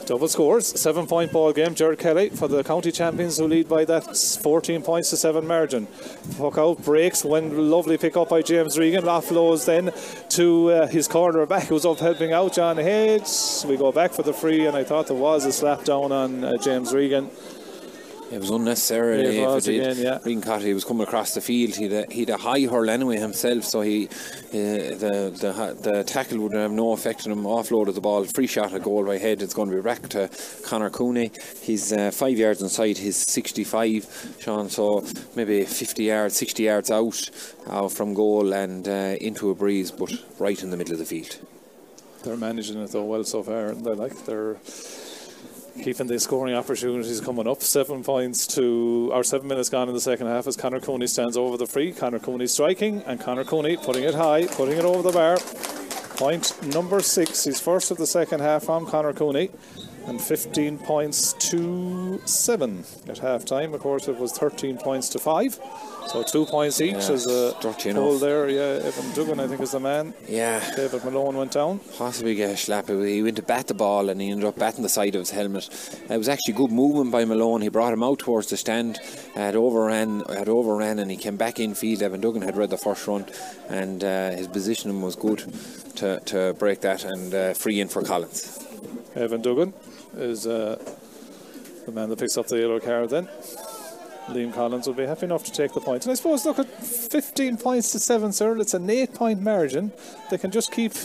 S2: Double scores, seven point ball game. Gerard Kelly for the county champions who lead by that fourteen points to seven margin. Puck out, breaks, when lovely pick up by James Regan. Offloads then to uh, his corner back who's up helping out John Hayes. We go back for the free, and I thought there was a slap down on uh, James Regan.
S3: It was unnecessary.
S2: It was again, yeah.
S3: Regan Cotty was coming across the field. He'd a, he'd a high hurl anyway himself, so he uh, the, the the tackle would have no effect on him. Offloaded the ball, free shot at goal by head. It's going to be back to Conor Cooney. He's uh, five yards inside his sixty-five, Sean. So maybe fifty yards, sixty yards out uh, from goal and uh, into a breeze, but right in the middle of the field.
S2: They're managing it though well so far. They like they're. Keeping the scoring opportunities coming up. Seven points to, or seven minutes gone in the second half as Conor Cooney stands over the free. Conor Cooney striking, and Conor Cooney putting it high, putting it over the bar. Point number six. He's first of the second half from Conor Cooney, and fifteen points to seven at half time. Of course, it was thirteen points to five. So two points each yeah, as a goal there. Yeah, Evan Duggan, I think, is the man.
S3: Yeah.
S2: David Malone went down.
S3: Possibly get a slap. He went to bat the ball and he ended up batting the side of his helmet. It was actually good movement by Malone. He brought him out towards the stand, had overran, had overran, and he came back in field. Evan Duggan had read the first run, and uh, his positioning was good to, to break that and uh, free in for Collins.
S2: Evan Duggan is uh, the man that picks up the yellow card then. Liam Collins will be happy enough to take the point. And I suppose, look at fifteen points to seven, sir. It's an eight point margin. They can just keep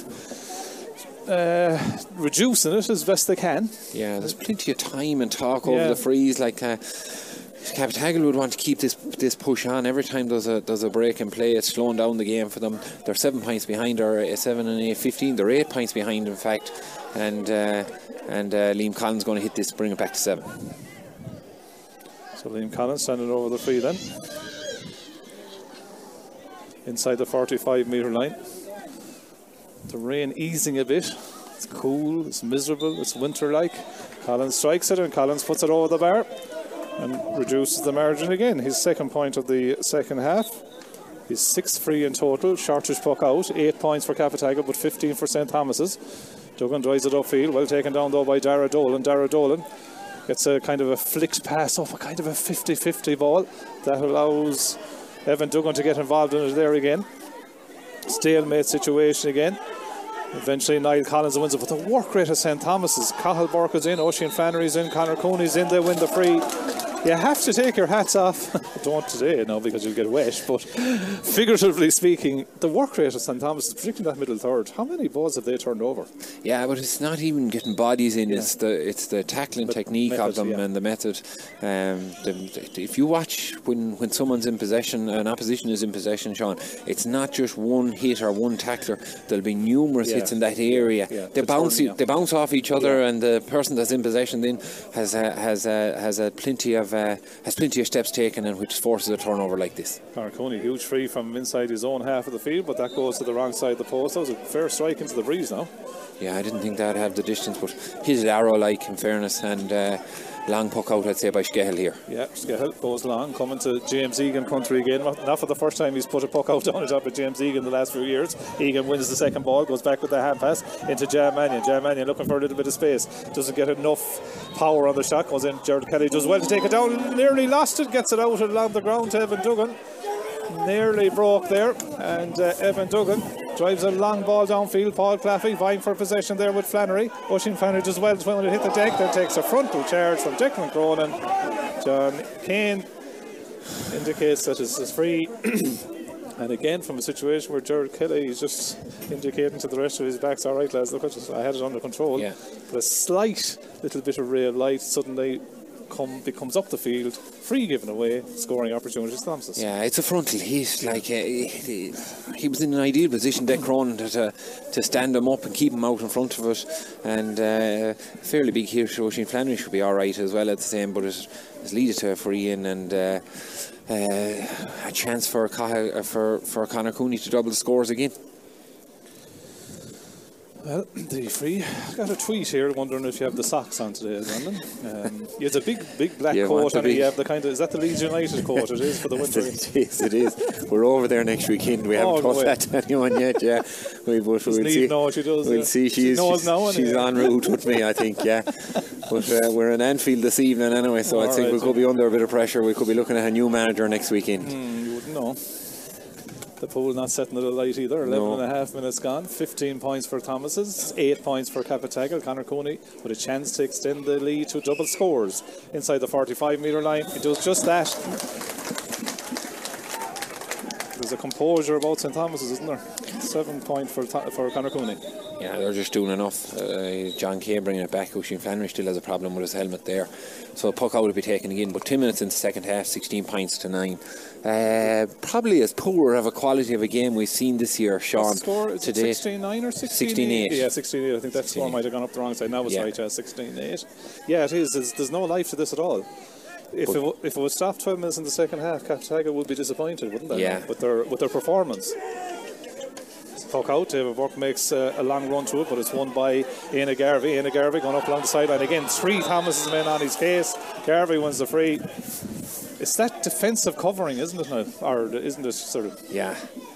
S2: uh, reducing it as best they can.
S3: Yeah, there's plenty of time and talk
S2: yeah.
S3: over the freeze. Like uh, Capitagle would want to keep this this push on. Every time there's a there's a break in play, it's slowing down the game for them. They're seven points behind, or uh, seven and eight, fifteen. They're eight points behind, in fact. And uh, and uh, Liam Collins going to hit this, bring it back to seven.
S2: So Liam Collins standing over the free then. Inside the forty-five metre line. The rain easing a bit. It's cool, it's miserable, it's winter-like. Collins strikes it and Collins puts it over the bar and reduces the margin again. His second point of the second half. His sixth free in total. Shortish puck out. Eight points for Capitagle, but fifteen for Saint Thomas's. Duggan drives it upfield. Well taken down though by Dara Dolan. Dara Dolan gets a kind of a flicked pass off a kind of a fifty fifty ball that allows Evan Duggan to get involved in it there again. Stalemate situation again. Eventually Niall Collins wins it, but the work rate of Saint Thomas's. Cathal Burke is in, Oisin Flannery's in, Conor Cooney's in, they win the free. You have to take your hats off. Don't today, no, because you'll get wet, but figuratively speaking, the work rate of Saint Thomas, particularly that middle third, how many balls have they turned over?
S3: Yeah, but it's not even getting bodies in,
S2: yeah.
S3: it's the it's the tackling the technique
S2: method,
S3: of them, yeah. and the method. Um, the, if you watch when, when someone's in possession, an opposition is in possession, Sean, it's not just one hit or one tackler, there'll be numerous yeah. hits in that area. Yeah. They, bounce, turn, yeah. they bounce off each other, yeah. and the person that's in possession then has a, has a, has a plenty of Uh, has plenty of steps taken, and which forces a turnover like this.
S2: Conor Cooney, huge free from inside his own half of the field, but that goes to the wrong side of the post. That was a fair strike into the breeze now.
S3: Yeah, I didn't think that'd have the distance, but hit it arrow like, in fairness, and uh, long puck out, I'd say, by Skehill here.
S2: Yeah, Skehill goes long, coming to James Egan country again. Not for the first time he's put a puck out on the top of James Egan the last few years. Egan wins the second ball, goes back with the hand pass into Jam Mannion. Jam Mannion looking for a little bit of space, doesn't get enough power on the shot, goes in. Gerard Kelly does well to take it down, nearly lost it, gets it out along the ground to Evan Duggan. Nearly broke there, and uh, Evan Duggan drives a long ball downfield. Paul Claffey vying for possession there with Flannery. Oisin Flannery does well when it hit the deck, then takes a frontal charge from Declan Cronin. John Kane indicates that it is free. And again, from a situation where Gerard Kelly is just indicating to the rest of his backs, all right lads, look at it, I had it under control.
S3: Yeah.
S2: But a slight little bit of ray of light suddenly Come, becomes up the field, free given away, scoring opportunities. Thompson.
S3: Yeah, it's a frontal hit. Like uh, he, he was in an ideal position, Dick Cronin, to, to to stand him up and keep him out in front of it. And uh, fairly big hit. Oisin Flannery should be all right as well at the same, but it has leaded to a free in and uh, uh, a chance for for for Conor Cooney to double the scores again.
S2: Well, the free. I got a tweet here wondering if you have the socks on today, London. Um, it's a big, big black
S3: Yeah,
S2: coat, and
S3: big...
S2: you have the kind of. Is that the Leeds United coat? It is for the winter.
S3: It is. It is. We're over there next weekend. We haven't
S2: oh,
S3: told that to anyone yet. Yeah, we but we'll see.
S2: Know what she does,
S3: we'll
S2: yeah.
S3: see. She's
S2: she knows
S3: she's,
S2: now,
S3: she's en route with me, I think. Yeah, but uh, we're in Anfield this evening anyway, so
S2: All
S3: I think
S2: right,
S3: we could be under a bit of pressure. We could be looking at a new manager next weekend.
S2: Mm, you wouldn't know. The pool not setting it alight either. eleven
S3: No.
S2: and a half minutes gone. fifteen points for Thomas's. eight points for Capitagal. Conor Cooney with a chance to extend the lead to double scores inside the forty-five metre line. It does just that. There's a composure about Saint Thomas's, isn't there? Seven point for for Conor Cooney.
S3: Yeah, they're just doing enough. Uh, John Kay bringing it back. Oisin Flannery still has a problem with his helmet there, so puck out will be taken again. But ten minutes into the second half, sixteen points to nine. Uh, probably as poor of a quality of a game we've seen this year, Sean.
S2: Score, is
S3: today.
S2: it sixteen nine or sixteen eight? Yeah, sixteen eight. I think that score might have gone up the wrong side. Now it's
S3: yeah.
S2: right, yeah, sixteen eight. Yeah, it is. There's, there's no life to this at all. If it, w- if it was stopped twelve minutes in the second half, Capitagal would be disappointed, wouldn't they?
S3: Yeah.
S2: With their with their performance. Puck out. David Burke makes uh, a long run to it, but it's won by Éanna Garvey. Éanna Garvey going up along the sideline again. Three Thomas's men on his case. Garvey wins the free. It's that defensive covering, isn't it now? Or isn't it sort of?
S3: Yeah.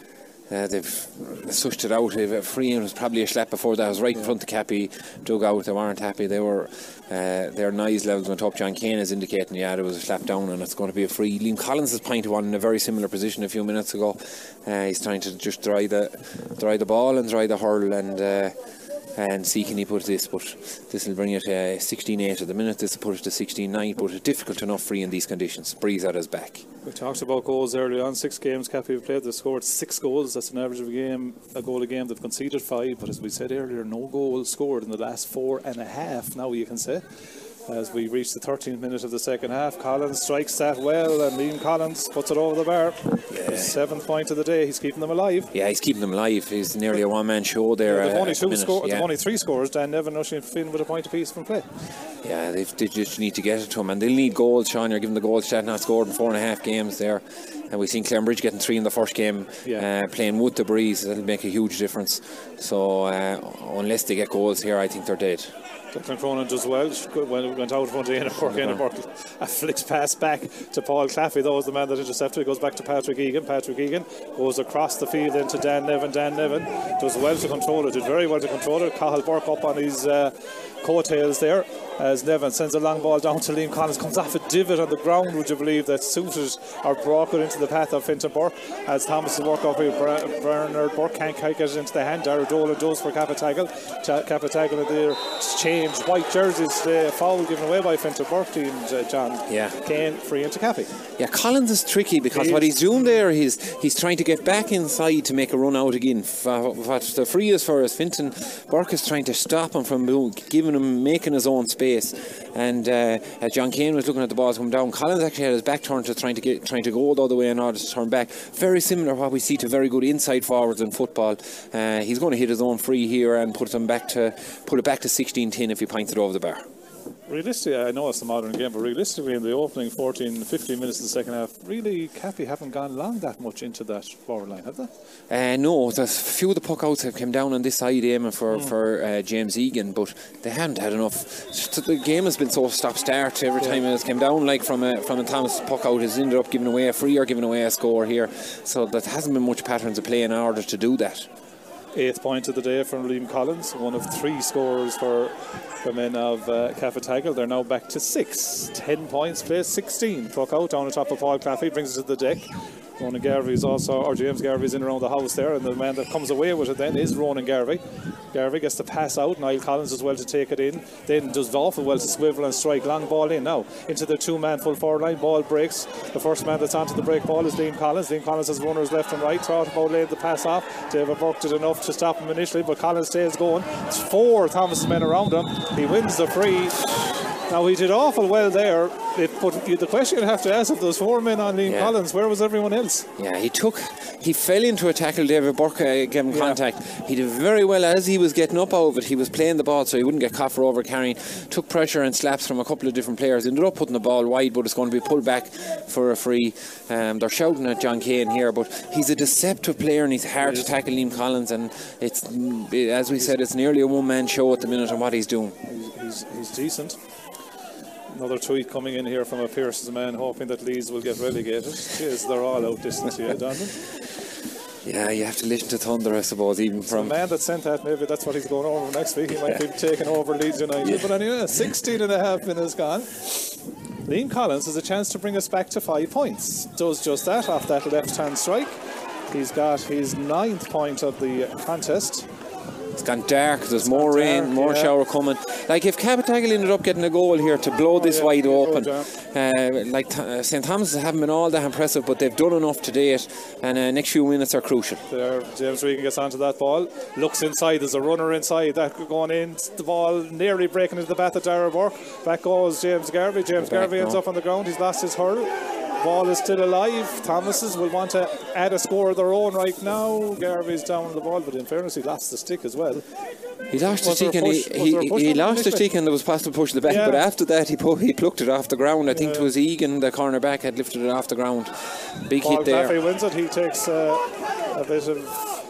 S3: Uh, they've sushed it out. They've, free was probably a slap before that. It was right in front of Cappy. Dug out. They weren't happy. They were. Uh, their noise levels went up. John Kane is indicating, yeah, there was a slap down and it's going to be a free. Liam Collins has pointed one in a very similar position a few minutes ago. Uh, he's trying to just dry the dry the ball and dry the hurl and. Uh, and see can he put this, but this will bring it uh, sixteen eight at the minute. This will put it to sixteen nine, but it's difficult enough free in these conditions. Breeze at his back.
S2: We talked about goals earlier on. Six games Cappy have played. They've scored six goals. That's an average of a game, a goal a game. They've conceded five, but as we said earlier, no goals scored in the last four and a half. Now you can say. As we reach the thirteenth minute of the second half, Collins strikes that well, and Liam Collins puts it over the bar. Yeah. Seventh point of the day. He's keeping them alive.
S3: Yeah, he's keeping them alive. He's nearly a one-man show there.
S2: Yeah, they've
S3: uh,
S2: only two score.
S3: yeah.
S2: They've only three scores. Dan Nevin, Oisin Finn with a point apiece from play.
S3: Yeah, they've, they just need to get it to him, and they'll need goals. Sean, you're giving the goals stat not scored in four and a half games there, and we've seen Clembridge getting three in the first game. Yeah. Uh, playing with the breeze, that'll make a huge difference. So uh, unless they get goals here, I think they're dead.
S2: Declan Cronin does well. When went out in front of Éanna Burke, Éanna Burke a flicks pass back to Paul Claffey. That was the man that intercepted. It goes back to Patrick Egan. Patrick Egan goes across the field into Dan Nevin. Dan Nevin does well to control it. Did very well to control it. Cathal Burke up on his uh, coattails there as Nevin sends a long ball down to Liam Collins. Comes off a divot on the ground, would you believe, that suited or brought it into the path of Fintan Burke. As Thomas will work off here, Bernard Burke can't get it into the hand. Dara Dolan does for Capitagal. Capitagal there change white jerseys. The foul given away by Fintan Burke team, uh, John.
S3: Yeah.
S2: Kane free into Cappy.
S3: Yeah, Collins is tricky because he what he's doing there, he's he's trying to get back inside to make a run out again. What the free is for is Fintan Burke is trying to stop him from giving him making his own space. And uh, as John Kane was looking at the ball come down, Collins actually had his back turned to trying to get trying to go the other way in order to turn back. Very similar to what we see to very good inside forwards in football. Uh, he's going to hit his own free here and put them back to put it back to sixteen ten if he points it over the bar.
S2: Realistically, I know it's a modern game, but realistically in the opening fourteen, fifteen minutes of the second half, really Cappy haven't gone long that much into that forward line, have they?
S3: Uh, no, there's a few of the puck outs have come down on this side aiming for, mm. for uh, James Egan, but they haven't had enough. The game has been so stop-start every time yeah. it has come down, like from a, from a Thomas puck out has ended up giving away a free or giving away a score here, so there hasn't been much patterns of play in order to do that.
S2: Eighth point of the day from Liam Collins, one of three scores for the men of uh, Capitagal. They're now back to six. Ten points, place sixteen. Puck out down the top of Paul Claffey, brings it to the deck. Ronan Garvey is also, or James Garvey is in around the house there, and the man that comes away with it then is Ronan Garvey. Garvey gets the pass out. Niall Collins does well to take it in, then does awful well to swivel and strike long ball in. Now into the two man full forward line, ball breaks. The first man that's onto the break ball is Liam Collins. Liam Collins has runners left and right. Thought about laying the pass off. David Burke did enough to stop him initially, but Collins stays going. It's four Thomas men around him. He wins the free. Now, he did awful well there. It, but the question you'd have to ask, if those four men on Liam
S3: Yeah.
S2: Collins, where was everyone else?
S3: Yeah, he took, he fell into a tackle. David Burke uh, gave him
S2: Yeah.
S3: contact. He did very well as he was getting up out of it. He was playing the ball so he wouldn't get caught for over carrying. Took pressure and slaps from a couple of different players. Ended up putting the ball wide, but it's going to be pulled back for a free. Um, they're shouting at John Kane here, but he's a deceptive player and he's hard to tackle, Liam Collins. And it's, as we said, it's nearly a one-man show at the minute on what he's doing.
S2: He's, he's, he's decent. Another tweet coming in here from a Pearson's man hoping that Leeds will get relegated. Jeez, they're all out distance here, don't they?
S3: Yeah, you have to listen to Thunder, I suppose, even from...
S2: The man that sent that, maybe that's what he's going over next week. He might be taking over Leeds United. Yeah. But anyway, sixteen and a half minutes gone. Liam Collins has a chance to bring us back to five points. Does just that off that left-hand strike. He's got his ninth point of the contest.
S3: It's gone dark, there's
S2: It's
S3: more
S2: gone
S3: rain,
S2: dark,
S3: more
S2: yeah.
S3: shower coming. Like if Cabatagal ended up getting a goal here to blow this
S2: yeah,
S3: wide open,
S2: good,
S3: uh, like Th- uh, Saint Thomas haven't been all that impressive, but they've done enough to date, and uh, next few minutes are crucial.
S2: There, James Regan gets onto that ball, looks inside, there's a runner inside, that going in, the ball nearly breaking into the back of Dara Burke. Back goes James Garvey. James
S3: Back
S2: Garvey ends
S3: now.
S2: up on the ground, he's lost his hurl. Ball is still alive. Thomases will want to add a score of their own right now. Garvey's down on the ball, but in fairness, he lost the stick as well.
S3: He lost the
S2: Was there
S3: stick
S2: a
S3: and he,
S2: push- was
S3: he,
S2: there a push
S3: he
S2: on
S3: lost the
S2: initially?
S3: stick and there was possible push to the back,
S2: Yeah.
S3: but after that he pu- he plucked it off the ground. I think
S2: Yeah.
S3: it was Egan, the cornerback, had lifted it off the ground. Big
S2: Paul
S3: hit there.
S2: Claffey wins it. He takes uh, a bit of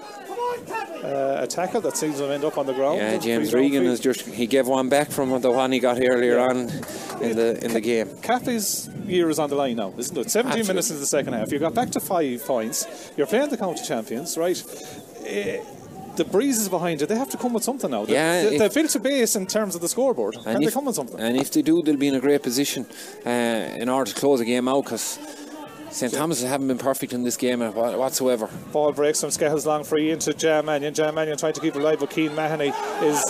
S2: uh, a tackle that seems to end up on the ground.
S3: Yeah,
S2: It's
S3: James
S2: free
S3: Regan
S2: down
S3: is just he gave one back from the one he got earlier
S2: Yeah.
S3: on in the in the game.
S2: Caffey's year is on the line now, isn't it? seventeen
S3: Absolutely.
S2: minutes into the second half. You got back to five points. You're playing the county champions, right? Eh, the breezes behind you, they have to come with something now. They-
S3: Yeah,
S2: they,
S3: if-
S2: they've built a base in terms of the scoreboard. Can they
S3: if,
S2: come with something?
S3: and if they do, they'll be in a great position uh, in order to close the game out, because Saint Thomas haven't been perfect in this game whatsoever.
S2: Ball breaks from Skehill's long free into Jam Mannion. Jam Mannion trying to keep it alive, but Keane Mahoney is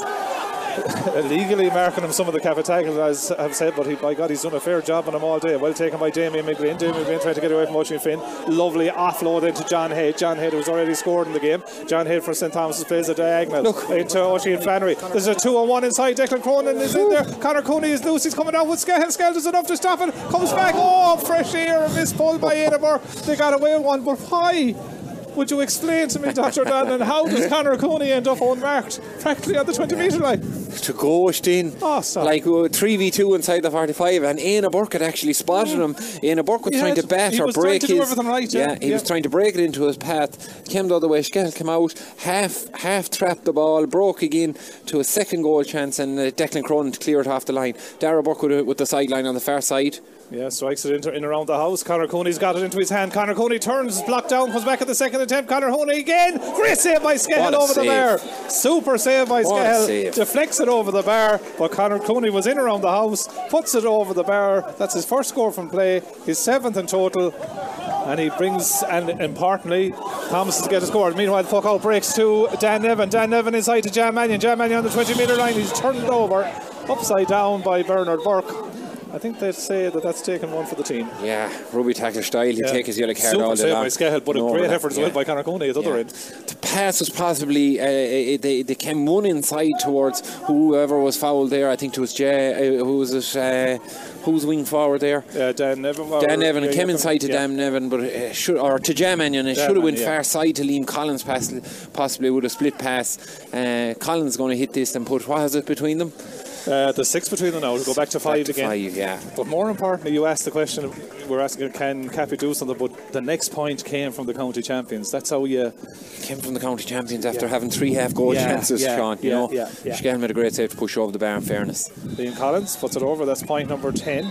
S2: illegally marking him, some of the Cabatagal guys have said, but he, by God, he's done a fair job on him all day. Well taken by Damien McGlynn. Damien McGlynn trying to get away from Oisin Finn. Lovely offload into John Head. John Head, who's already scored in the game. John Head for Saint Thomas's plays a diagonal
S3: Look.
S2: into Oisin Flannery. There's a two on one inside. Declan Cronin is in there. Connor Cooney is loose. He's coming out with Skehill. Skehill does enough to stop it. Comes back. Oh, fresh air. A miss pulled by Edinburgh. They got away with one, but why? Would you explain to me, Doctor Dannon, how does Conor Cooney end up unmarked practically on the twenty metre line?
S3: To ghost in
S2: Oh, sorry.
S3: like uh, three v two inside the forty-five, and Éanna Burke had actually spotted him. Éanna Burke was
S2: He
S3: trying
S2: had-
S3: to bat
S2: he
S3: or
S2: was
S3: break
S2: trying to do
S3: his
S2: everything right, yeah,
S3: he
S2: yeah.
S3: was trying to break it into his path. Came the other way. Skehill came out, half half trapped the ball, broke again to a second goal chance, and uh, Declan Cronin to clear it off the line. Dara Burke with, with the sideline on the far side.
S2: Yeah, strikes it into, in around the house. Conor Cooney's got it into his hand. Conor Cooney turns, blocked down, comes back at the second attempt. Conor Cooney again. Great save by Skehill
S3: What a
S2: over the
S3: save.
S2: bar. Super save by
S3: What a
S2: Skehill.
S3: save.
S2: Deflects it over the bar, but Conor Cooney was in around the house, puts it over the bar. That's his first score from play, his seventh in total. And he brings, and importantly, Thomas to get a score. Meanwhile, the puck out breaks to Dan Nevin. Dan Nevin inside to Jam Mannion. Jam Mannion on the twenty metre line. He's turned over, upside down by Bernard Burke. I think they'd say that that's taken one for the team.
S3: Yeah, rugby tackle style. He'd
S2: Yeah.
S3: take his yellow card
S2: Super
S3: all day
S2: save
S3: long.
S2: by Skehill, but
S3: No,
S2: a great
S3: that-
S2: effort as
S3: yeah.
S2: well by Conor Cooney at the other
S3: Yeah.
S2: end.
S3: The pass was possibly uh, uh, they, they came one inside towards whoever was fouled there. I think it was Jay. Uh, who was it? Uh, who's wing forward there?
S2: Yeah, Dan Nevin.
S3: Dan Nevin,
S2: yeah,
S3: and came
S2: yeah,
S3: inside to
S2: yeah.
S3: Dan Nevin, but it should, or to Jam Mannion, it
S2: Jam
S3: should have went
S2: Mannion, yeah.
S3: far side to Liam Collins, pass, possibly with a split pass. Uh, Collins going to hit this and put, what is it between them?
S2: Uh, the six between them now to go back to five
S3: Back to
S2: again.
S3: Five, yeah.
S2: But more importantly, you asked the question. We're asking, can Cappy do something? But the next point came from the county champions. That's how you.
S3: Came from the county champions after
S2: Yeah.
S3: having three half goal
S2: Yeah,
S3: chances,
S2: yeah,
S3: Sean. You
S2: yeah,
S3: know,
S2: yeah, yeah.
S3: Skehill made a great save to push over the bar. In fairness,
S2: Liam Collins puts it over. That's point number ten.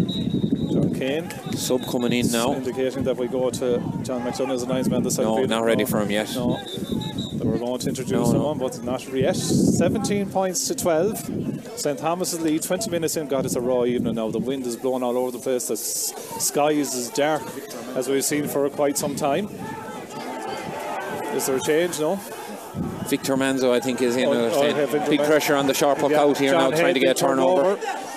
S2: John Kane
S3: sub coming in now.
S2: indicating that we go to John McDonough as a linesman this side.
S3: No,
S2: of the field.
S3: not ready for him yet.
S2: No. They were going to introduce
S3: No, no.
S2: someone, but not yet. seventeen points to twelve. Saint Thomas's lead, twenty minutes in. God, it's a raw evening now. The wind is blowing all over the place. The s- sky is as dark as we've seen for quite some time. Is there a change? No.
S3: Victor Manzo, I think, is in.
S2: Oh,
S3: uh,
S2: oh,
S3: saying
S2: yeah, Victor
S3: big
S2: Man-
S3: pressure on the sharp puck
S2: Yeah,
S3: out here
S2: John
S3: now, trying
S2: Head
S3: to get a
S2: turned
S3: turnover.
S2: over.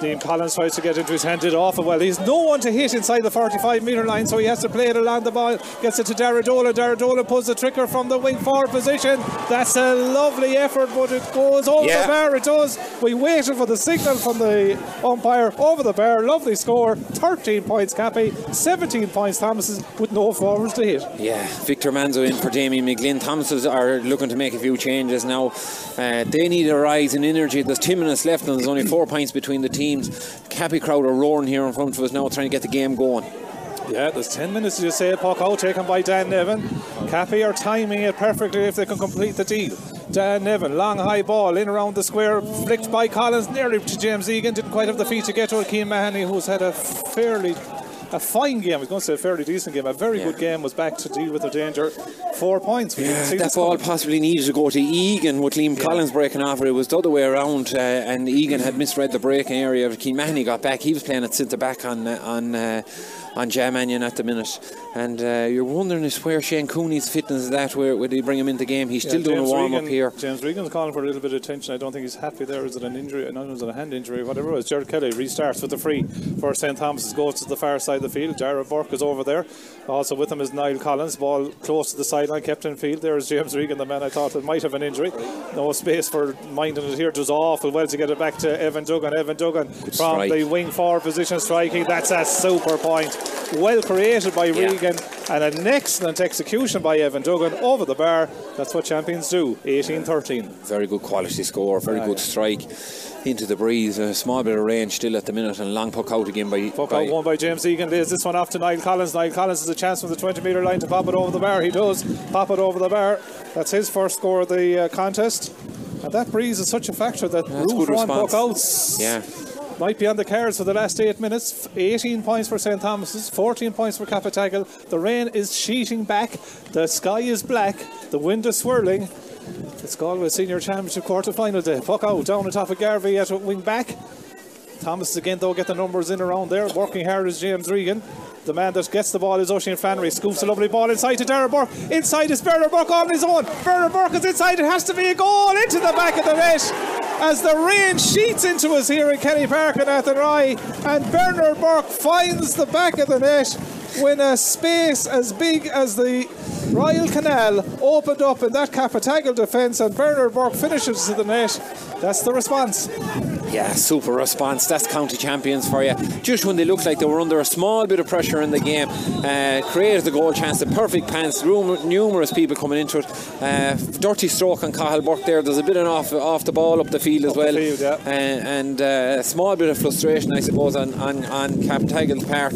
S2: Liam Collins tries to get into his hand, did awful well. He's no one to hit inside the forty-five metre line, so he has to play it along the ball. Gets it to Daradola. Daradola pulls the trigger from the wing forward position. That's a lovely effort, but it goes over yeah. the bar. It does. We waited for the signal from the umpire. Over the bar. Lovely score. thirteen points Cappy, seventeen points Thomas's, with no forwards to hit.
S3: Yeah, Victor Manzo in for Damien McGlynn. Thomas's are looking to make a few changes now. Uh, they need a rise in energy. There's ten minutes left and there's only four points between the teams. Cappy crowd are roaring here in front of us now, trying to get the game going.
S2: Yeah, there's ten minutes to say it. Puck out taken by Dan Nevin. Cappy are timing it perfectly if they can complete the deal. Dan Nevin, long high ball in around the square, flicked by Collins nearly to James Egan. Didn't quite have the feet to get to it. Cian Mahoney, who's had a fairly a fine game, I was going to say a fairly decent game, a very yeah. good game, was back to deal with the danger. Four points. We
S3: yeah, that ball possibly needed to go to Egan with Liam yeah. Collins breaking off. It was the other way around, uh, and Egan had misread the breaking area. Cian Mahoney got back. He was playing at centre back on uh, on uh, on Jam Mannion at the minute, and uh, you're wondering is where Shane Cooney's fitness is that, where would he bring him into the game? He's yeah, still doing James a warm Regan, up here.
S2: James Regan's calling for a little bit of attention. I don't think he's happy there. Is it an injury? I don't know, is it a hand injury, whatever it was. Gerald Kelly restarts with the free for Saint Thomas's, goes to the far side of the field. Jared Burke is over there. Also with him is Niall Collins. Ball close to the sideline, kept in field. There is James Regan, the man I thought that might have an injury. No space for minding it here. Does awful well to get it back to Evan Duggan. Evan Duggan Good from strike. The wing forward position striking. That's a super point. Well created by yeah. Regan, and an excellent execution by Evan Duggan over the bar. That's what champions do. eighteen thirteen.
S3: Very good quality score, very yeah, good yeah. strike into the breeze. A small bit of range still at the minute, and long puck out again by
S2: puck
S3: by
S2: out one by James Egan. Lays this one off to Niall Collins. Niall Collins has a chance from the twenty metre line to pop it over the bar. He does pop it over the bar. That's his first score of the uh, contest, and that breeze is such a factor that Route one puck outs
S3: yeah
S2: might be on the cards for the last eight minutes. eighteen points for Saint Thomas's, fourteen points for Capitagle. The rain is sheeting back, the sky is black, the wind is swirling. It's Galway Senior Championship quarter final day. Puck out down on top of Garvey at wing back. Thomas again though get the numbers in around there. Working hard is James Regan. The man that gets the ball is Oisin Flannery. Scoops a lovely ball inside to Darragh Burke. Inside is Bernard Burke on his own. Bernard Burke is inside. It has to be a goal into the back of the net as the rain sheets into us here in Kenny Park in Athenry, and Bernard Burke finds the back of the net when a space as big as the Royal Canal opened up in that Capitagle defence, and Bernard Burke finishes to the net. That's the response.
S3: Yeah, super response. That's county champions for you. Just when they looked like they were under a small bit of pressure in the game, uh, created the goal chance, the perfect pass, numerous people coming into it. Uh, dirty stroke on Cathal Burke there. There's a bit of off, off the ball up the field as
S2: up
S3: well.
S2: Field, yeah.
S3: uh, and uh, a small bit of frustration, I suppose, on, on, on Capitagle's part.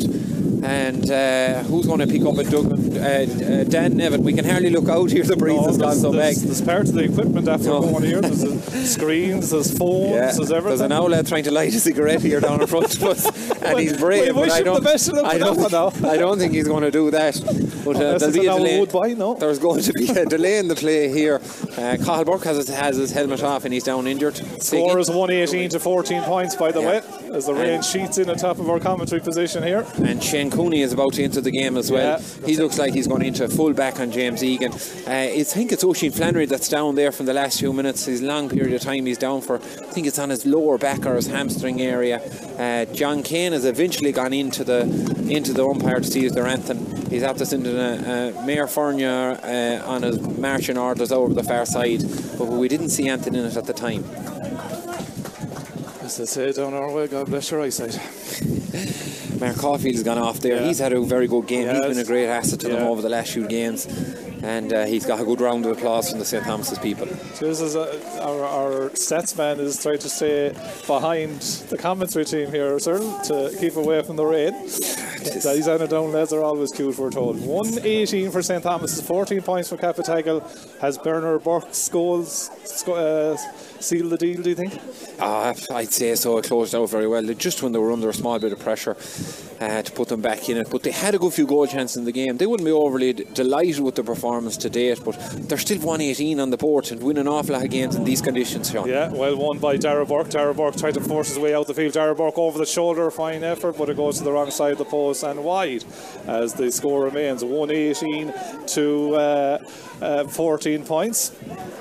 S3: And uh, who's going to pick up a Douglas? Uh, uh, Dan Nevin. We can hardly look out here. The breeze no, has gone so big.
S2: There's part of the equipment after no. going here. There's a screens, there's phones, yeah. there's everything.
S3: There's an outlet trying to light a cigarette here down in front of us, and well, he's brave.
S2: We wish
S3: but I don't,
S2: him the best of
S3: I don't,
S2: think,
S3: I don't think he's going to do that. But uh, there'll be a delay.
S2: Buy, no.
S3: There's going to be a delay in the play here. Uh, Cathal Burke has his, has his helmet off and he's down injured.
S2: Score is one eighteen to fourteen points, by the yeah. way, as the rain sheets in the top of our commentary position here.
S3: And Shane Cooney is about to enter the game as well. Yeah, he looks like he's going into full back on James Egan. Uh, I think it's Oisin Flannery that's down there from the last few minutes. His long period of time he's down for. I think it's on his lower back or his hamstring area. Uh, John Kane has eventually gone into the into the umpire to see if they're anthem. He's after sending a, a Mayor Fournier uh, on his marching orders over the far side, but we didn't see anything in it at the time.
S2: As they say down our way, God bless your eyesight.
S3: Mark Caulfield's gone off there. Yeah. He's had a very good game.
S2: Yes.
S3: He's been a great asset to
S2: yeah.
S3: them over the last few games, and uh, he's got a good round of applause from the Saint Thomas's people.
S2: So this is a, our, our stats man is trying to stay behind the commentary team here, sir, to keep away from the rain. These on and down lads are always cute, we're told. one eighteen for Saint Thomas's, fourteen points for Capitagle. Has Bernard Burke's goals uh, sealed the deal, do you think?
S3: Uh, I'd say so. It closed out very well. Just when they were under a small bit of pressure uh, to put them back in it, but they had a good few goal chances in the game. They wouldn't be overly d- delighted with the performance to date, but they're still one eighteen on the board and win an awful lot of games in these conditions, Sean.
S2: Yeah, well won by Darragh Burke. Darragh Burke tried to force his way out the field. Darragh Burke over the shoulder, fine effort, but it goes to the wrong side of the post and wide as the score remains one eighteen to uh, uh, fourteen points.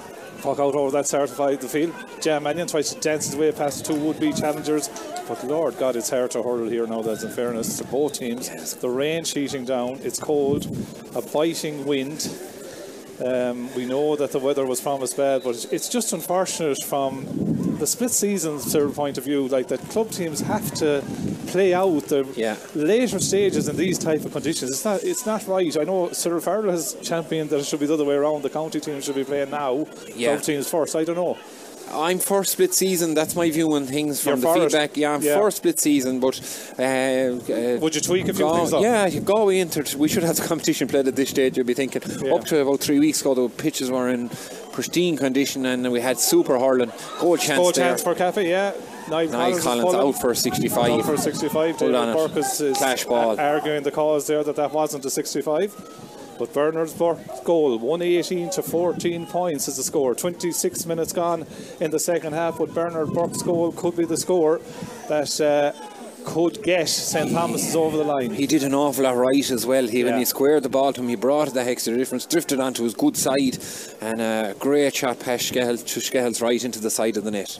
S2: puck out over that start of the field. Jam Mannion tries to dance his way past two would-be challengers, but Lord God, it's hard to hurdle here now. That's in fairness to both teams. Yes. The rain sheeting down, it's cold, a biting wind. Um, we know that the weather was promised bad, but it's just unfortunate from the split season point of view, like that club teams have to play out the yeah. later stages in these type of conditions. It's not it's not right. I know Cyril Farrell has championed that it should be the other way around. The county teams should be playing now, yeah. club teams first. I don't know.
S3: I'm for split season. That's my view on things from You're the feedback. It. Yeah, I'm yeah. for split season, but uh, uh,
S2: would you tweak a few
S3: go,
S2: things up?
S3: Yeah, you go into it. We should have the competition played at this stage. You'd be thinking yeah. up to about three weeks ago, the pitches were in pristine condition, and we had super hurling. Goal chance
S2: Goal
S3: there.
S2: chance for Cappy, yeah.
S3: Niall Collins, Collins out for sixty-five.
S2: Out for sixty-five. David Burke is, is
S3: Flash ball.
S2: arguing the cause there that that wasn't a sixty-five. But Bernard's goal, one eighteen to fourteen points is the score. twenty-six minutes gone in the second half, but Bernard Burke's goal could be the score that uh, could get Saint Thomas's over the line.
S3: He did an awful lot right as well. He, yeah. When he squared the ball to him, he brought the extra difference, drifted onto his good side, and a great shot past Skehill, to Skehill's right into the side of the net.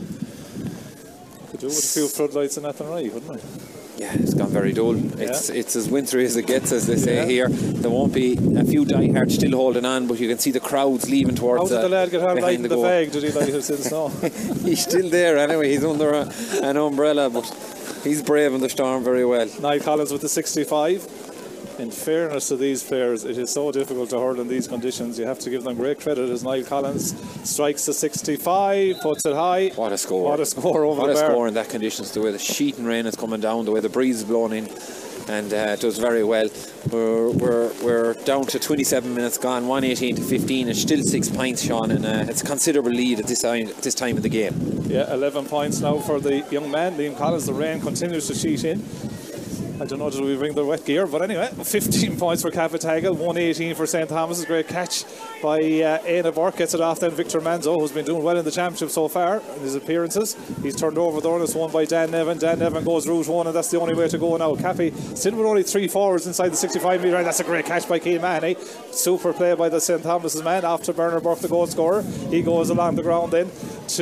S2: Could do with a few floodlights in Athenry, wouldn't it?
S3: Yeah, it's gone very dull. It's yeah. it's as wintry as it gets, as they say yeah. here. There won't be a few diehards still holding on, but you can see the crowds leaving towards.
S2: How did the, the lad get hard lighting the, the fag? Did he light it in the snow?
S3: He's still there anyway. He's under a, an umbrella, but he's braving the storm very well.
S2: Niall Collins with the sixty-five. In fairness to these players, it is so difficult to hurl in these conditions. You have to give them great credit as Niall Collins strikes the sixty-five, puts it high.
S3: What a score.
S2: What a score over
S3: what
S2: the bar.
S3: What a score in that conditions, the way the sheeting rain is coming down, the way the breeze is blowing in, and uh, it does very well. We're, we're, we're down to twenty-seven minutes gone, one eighteen to fifteen. It's still six points, Sean, and uh, it's a considerable lead at this time, at this time of the game.
S2: Yeah, eleven points now for the young man, Liam Collins. The rain continues to sheet in. I don't know, did we bring the wet gear? But anyway, fifteen points for Cappatagal, one eighteen for Saint Thomas. Great catch by uh, Éanna Burke. Gets it off then Victor Manzo, who's been doing well in the championship so far in his appearances. He's turned over the earnest one by Dan Nevin. Dan Nevin goes route one, and that's the only way to go now. Cappy still with only three forwards inside the sixty-five metre line. That's a great catch by Keane Mahoney. Super play by the Saint Thomas's man after Bernard Burke, the goal scorer. He goes along the ground then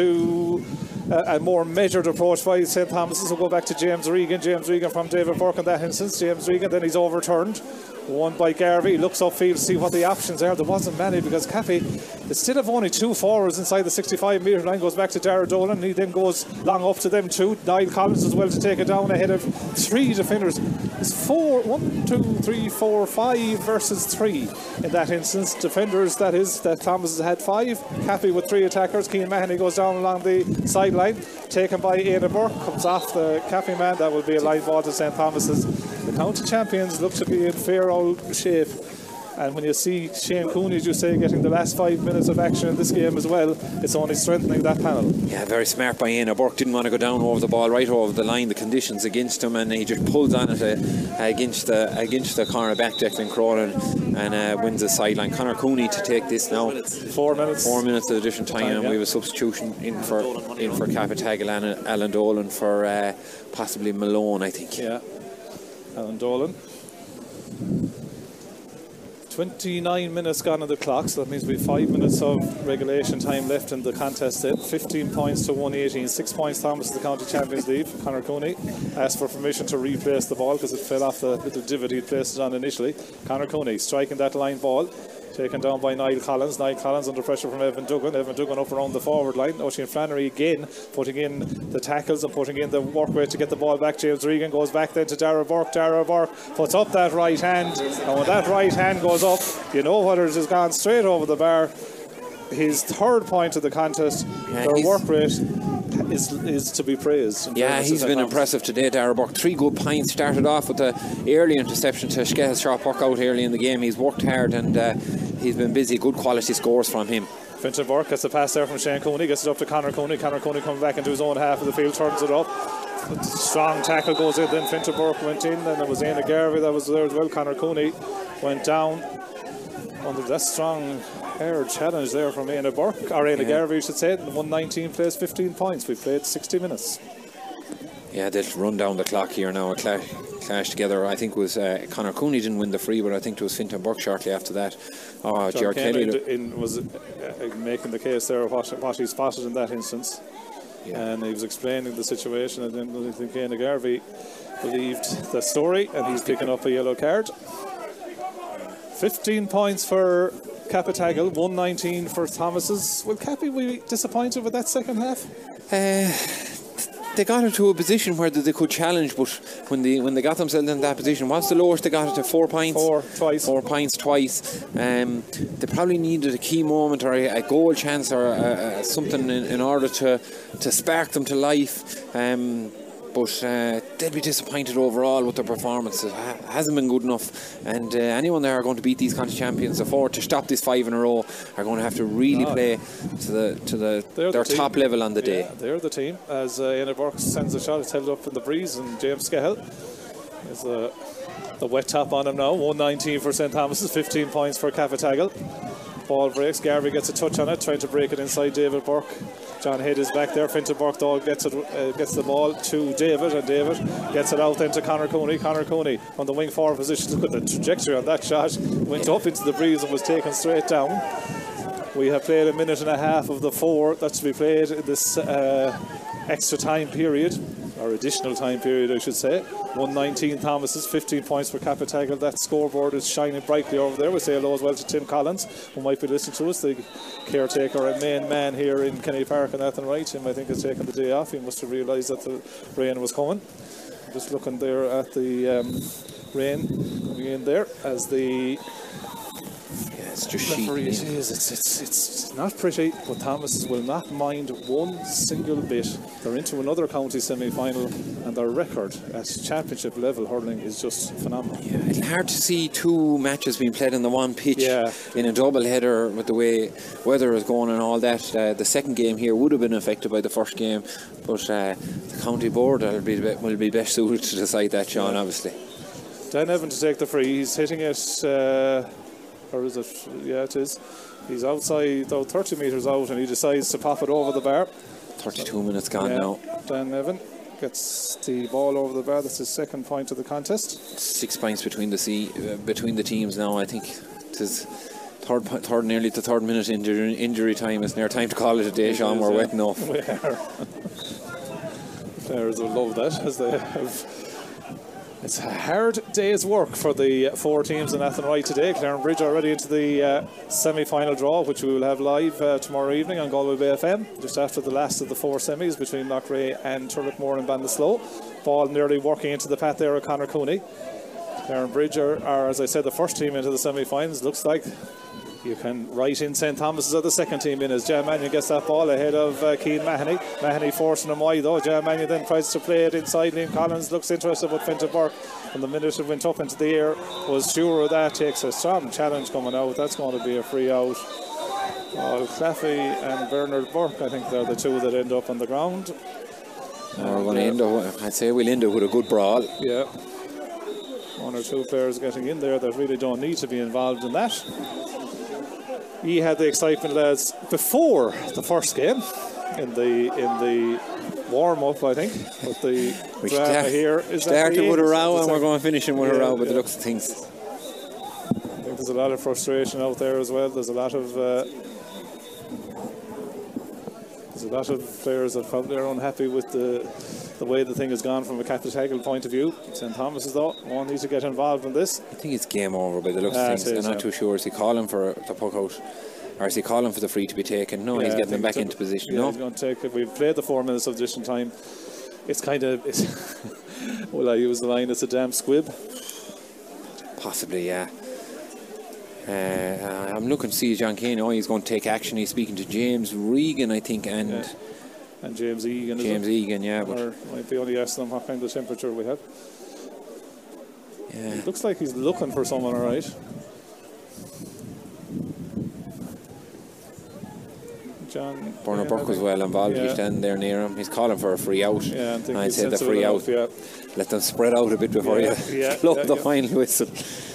S2: to Uh, a more measured approach by Saint Thomas's. Will go back to James Regan. James Regan from David Burke in that instance. James Regan, then he's overturned. One by Garvey. He looks upfield to see what the options are. There wasn't many because Cappy, instead of only two forwards inside the sixty-five metre line, goes back to Dara Dolan. He then goes long up to them too. Niall Collins as well to take it down ahead of three defenders. It's four, one, two, three, four, five versus three in that instance. Defenders, that is, that Thomas has had five. Cappy with three attackers. Keane Mahoney goes down along the sideline, taken by Éanna Burke, comes off the Cappy man. That will be a line ball to Saint Thomas's. The county champions look to be in fair old shape, and when you see Shane Cooney, as you say, getting the last five minutes of action in this game as well, it's only strengthening that panel.
S3: Yeah, very smart by Éanna Burke. Didn't want to go down over the ball, right over the line, the conditions against him, and he just pulls on it uh, against the against the cornerback Declan Cronin, and uh, wins the sideline. Conor Cooney to take this now.
S2: Four minutes.
S3: Four minutes of additional time, and yeah. we have a substitution in for in for Cappatagal and Alan Dolan for uh, possibly Malone, I think.
S2: Yeah, Alan Dolan. twenty-nine minutes gone on the clock, so that means we have five minutes of regulation time left in the contest then. fifteen points to one eighteen, six points Thomas the county champions lead. Conor Cooney asked for permission to replace the ball because it fell off the little divot he'd placed it on initially. Conor Cooney striking that line ball, taken down by Niall Collins. Niall Collins under pressure from Evan Duggan. Evan Duggan up around the forward line. Oisin Flannery again putting in the tackles and putting in the work rate to get the ball back. James Regan goes back then to Dara Burke. Dara Burke puts up that right hand, and when that right hand goes up, you know whether it has gone straight over the bar. His third point of the contest, yeah, their work rate is is to be praised.
S3: Yeah, he's been impressive today, Dara Burke. Three good points. Started off with the early interception to Skehill's sharp work out early in the game. He's worked hard and uh, he's been busy. Good quality scores from him.
S2: Fintan Burke gets a pass there from Shane Cooney, gets it up to Conor Cooney. Conor Cooney coming back into his own half of the field, turns it up. Strong tackle goes in, then Fintan Burke went in, and it was Éanna Garvey that was there as well. Conor Cooney went down under that strong air challenge there from Éanna Burke, or Éanna yeah. Garvey, you should say. one nineteen plays fifteen points. We played sixty minutes.
S3: Yeah, they'll run down the clock here now. A clash, clash together. I think it was uh, Conor Cooney didn't win the free, but I think it was Fintan Burke shortly after that. Oh,
S2: John
S3: Ger Kelly
S2: in, in, was uh, making the case there of what, what he spotted in that instance. Yeah. And he was explaining the situation, and then I think Cian Garvey believed the story, and he's picking up a yellow card. fifteen points for Capitagle, one nineteen for Thomas's. Will Cappy be disappointed with that second half?
S3: Uh, they got into a position where they could challenge, but when they when they got themselves in that position, what's the lowest they got it to? Four points.
S2: Four twice.
S3: Four points twice. Um, they probably needed a key moment or a, a goal chance or a, a, something in, in order to to spark them to life. Um, But uh, they'll be disappointed overall with their performance. It ha- hasn't been good enough. And uh, anyone there are going to beat these county champions. Afford to stop this five in a row are going to have to really oh, play to the to the their the top level on the day.
S2: Yeah, they're the team. As uh, Éanna Burke sends a shot, it's held up in the breeze, and James Scahill is uh, the wet top on him now. one nineteen for Saint Thomas's, fifteen points for Capitagle. Ball breaks. Garvey gets a touch on it, trying to break it inside David Burke. John Head is back there. Fintan Burke though gets it, uh, gets the ball to David, and David gets it out then to Conor Cooney. Conor Cooney on the wing forward position. Look at the trajectory on that shot. Went up into the breeze and was taken straight down. We have played a minute and a half of the four that's to be played in this uh, extra time period, or additional time period I should say. one nineteen Thomas's, fifteen points for Capitagle. That scoreboard is shining brightly over there. We say hello as well to Tim Collins, who might be listening to us, the caretaker and main man here in Kenny Park in Athenry. Tim, I think, has taken the day off. He must have realised that the rain was coming. Just looking there at the um, rain coming in there as the
S3: It's just
S2: referee, it is. It's, it's, it's not pretty, but Thomas will not mind one single bit. They're into another county semi-final, and their record at championship level hurling is just phenomenal.
S3: Yeah, it's hard to see two matches being played on the one pitch
S2: yeah.
S3: in a double header with the way weather is going and all that. Uh, the second game here would have been affected by the first game, but uh, the county board will be, will be best suited to decide that, Sean, yeah. obviously.
S2: Dan Evan to take the free. He's hitting it... Uh, Or is it? Yeah, it is. He's outside, though, thirty metres out, and he decides to pop it over the bar.
S3: thirty-two minutes gone
S2: yeah.
S3: now.
S2: Dan Evan gets the ball over the bar. That's his second point of the contest.
S3: Six points between the sea, uh, between the teams now. I think it is third, third, nearly the third minute injury, injury time. It's near time to call it a day, Sean. We're yeah. wet enough.
S2: We are. Players will love that, as they have. It's a hard day's work for the four teams in Athenry today. Clarenbridge already into the uh, semi-final draw, which we will have live uh, tomorrow evening on Galway Bay F M, just after the last of the four semis between Loughrea and Turlockmore and Ballinasloe. Ball nearly working into the path there of Conor Cooney. Clarenbridge are, are, as I said, the first team into the semi-finals. Looks like you can write in Saint Thomas's are the second team in as Jan Mannion gets that ball ahead of uh, Cian Mahoney. Mahoney forcing him wide though. Jan Mannion then tries to play it inside. Liam Collins looks interested with Fintan Burke, and the minute it went up into the air was sure of that. Takes a strong challenge coming out. That's going to be a free out. Well, Claffey and Bernard Burke, I think they're the two that end up on the ground.
S3: We're going to end up, I'd say we'll end up with a good brawl.
S2: Yeah, one or two players getting in there that really don't need to be involved in that. He had the excitement, lads, before the first game in the in the warm up, I think. But the
S3: we
S2: drama
S3: start,
S2: here is
S3: started with a row, and we're going to finish with
S2: yeah,
S3: a row. But
S2: yeah.
S3: the looks of things,
S2: I think there's a lot of frustration out there as well. There's a lot of uh, there's a lot of players that probably are unhappy with the the way the thing has gone from a Capitagle point of view. Saint Thomas's though won't need to get involved in this.
S3: I think it's game over by the looks
S2: ah,
S3: of things.
S2: Is,
S3: I'm not
S2: yeah.
S3: too sure. Is he calling for the puck out, or is he calling for the free to be taken? No,
S2: yeah,
S3: he's getting them back
S2: a,
S3: into position.
S2: Yeah,
S3: no,
S2: he's going to take it. We've played the four minutes of addition time. It's kind of, it's well, I use the line, it's a damn squib.
S3: Possibly, yeah. Uh, I'm looking to see John Kane. Oh, he's going to take action. He's speaking to James Regan, I think, and
S2: yeah. and James Egan.
S3: James Egan, yeah. But
S2: or might be only asking him what kind of temperature we have.
S3: Yeah.
S2: It looks like he's looking for someone, all right. John
S3: Bernard
S2: yeah,
S3: Burke was well involved.
S2: yeah.
S3: He's standing there near him. He's calling for a free out.
S2: Yeah, I think
S3: I'd say the free out.
S2: Enough, yeah.
S3: Let them spread out a bit before
S2: yeah,
S3: you
S2: yeah,
S3: blow
S2: yeah,
S3: the
S2: yeah.
S3: final whistle.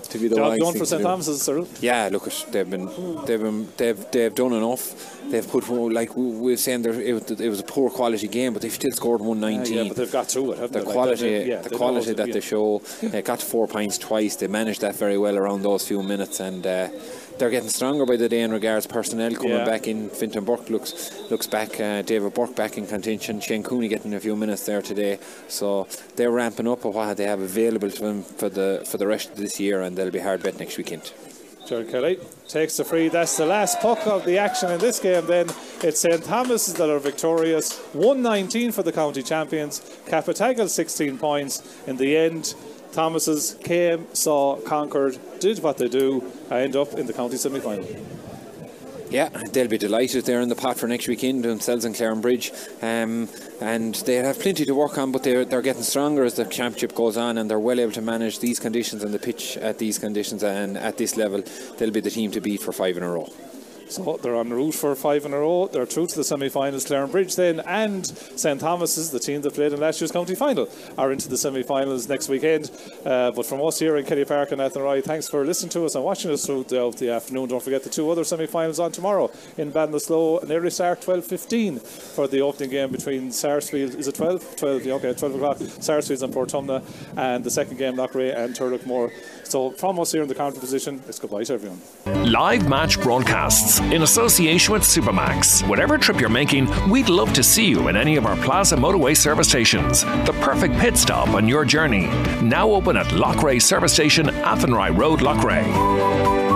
S3: to be the
S2: job
S3: wise
S2: done
S3: thing
S2: for
S3: to
S2: Saint
S3: do.
S2: Thomas's, Cyril.
S3: Yeah, look, it, they've been, they've been, they've, they've done enough. They've put, like we were saying, there, it, it was a poor quality game, but they've still scored one nineteen.
S2: Yeah, yeah, but they've got through it, haven't
S3: the
S2: they?
S3: quality,
S2: like, yeah,
S3: the quality that
S2: yeah.
S3: they show. They got to four points twice. They managed that very well around those few minutes, and uh, they're getting stronger by the day in regards personnel coming
S2: Yeah.
S3: back in. Fintan Burke looks looks back. Uh, David Burke back in contention. Shane Cooney getting a few minutes there today. So they're ramping up of what they have available to them for the for the rest of this year, and they'll be hard bet next weekend.
S2: Gerald Kelly takes the free. That's the last puck of the action in this game. Then it's Saint Thomas's that are victorious. one nineteen for the county champions. Capitagal sixteen points. In the end, Thomas's came, saw, conquered, did what they do, and end up in the county semi-final.
S3: Yeah, they'll be delighted. They're in the pot for next weekend, themselves in Clarenbridge, um, and they have plenty to work on, but they're, they're getting stronger as the championship goes on, and they're well able to manage these conditions and the pitch at these conditions, and at this level they'll be the team to beat for five in a row.
S2: So they're on route for five in a row. They're through to the semi-finals. Clarenbridge then and Saint Thomas's, the team that played in last year's county final, are into the semi-finals next weekend. Uh, but from us here in Kelly Park and Athenry, thanks for listening to us and watching us throughout the afternoon. Don't forget the two other semi-finals on tomorrow in Ballinasloe. An early start, twelve fifteen for the opening game between Sarsfield. Is it twelve? twelve, yeah, okay, twelve o'clock. Sarsfields and Portumna, and the second game, Loughrea and Turlockmore. So from us here in the counter position, it's goodbye to everyone.
S1: Live match broadcasts in association with Supermax. Whatever trip you're making, we'd love to see you in any of our Plaza Motorway service stations. The perfect pit stop on your journey. Now open at Loughrea Service Station, Athenry Road, Loughrea.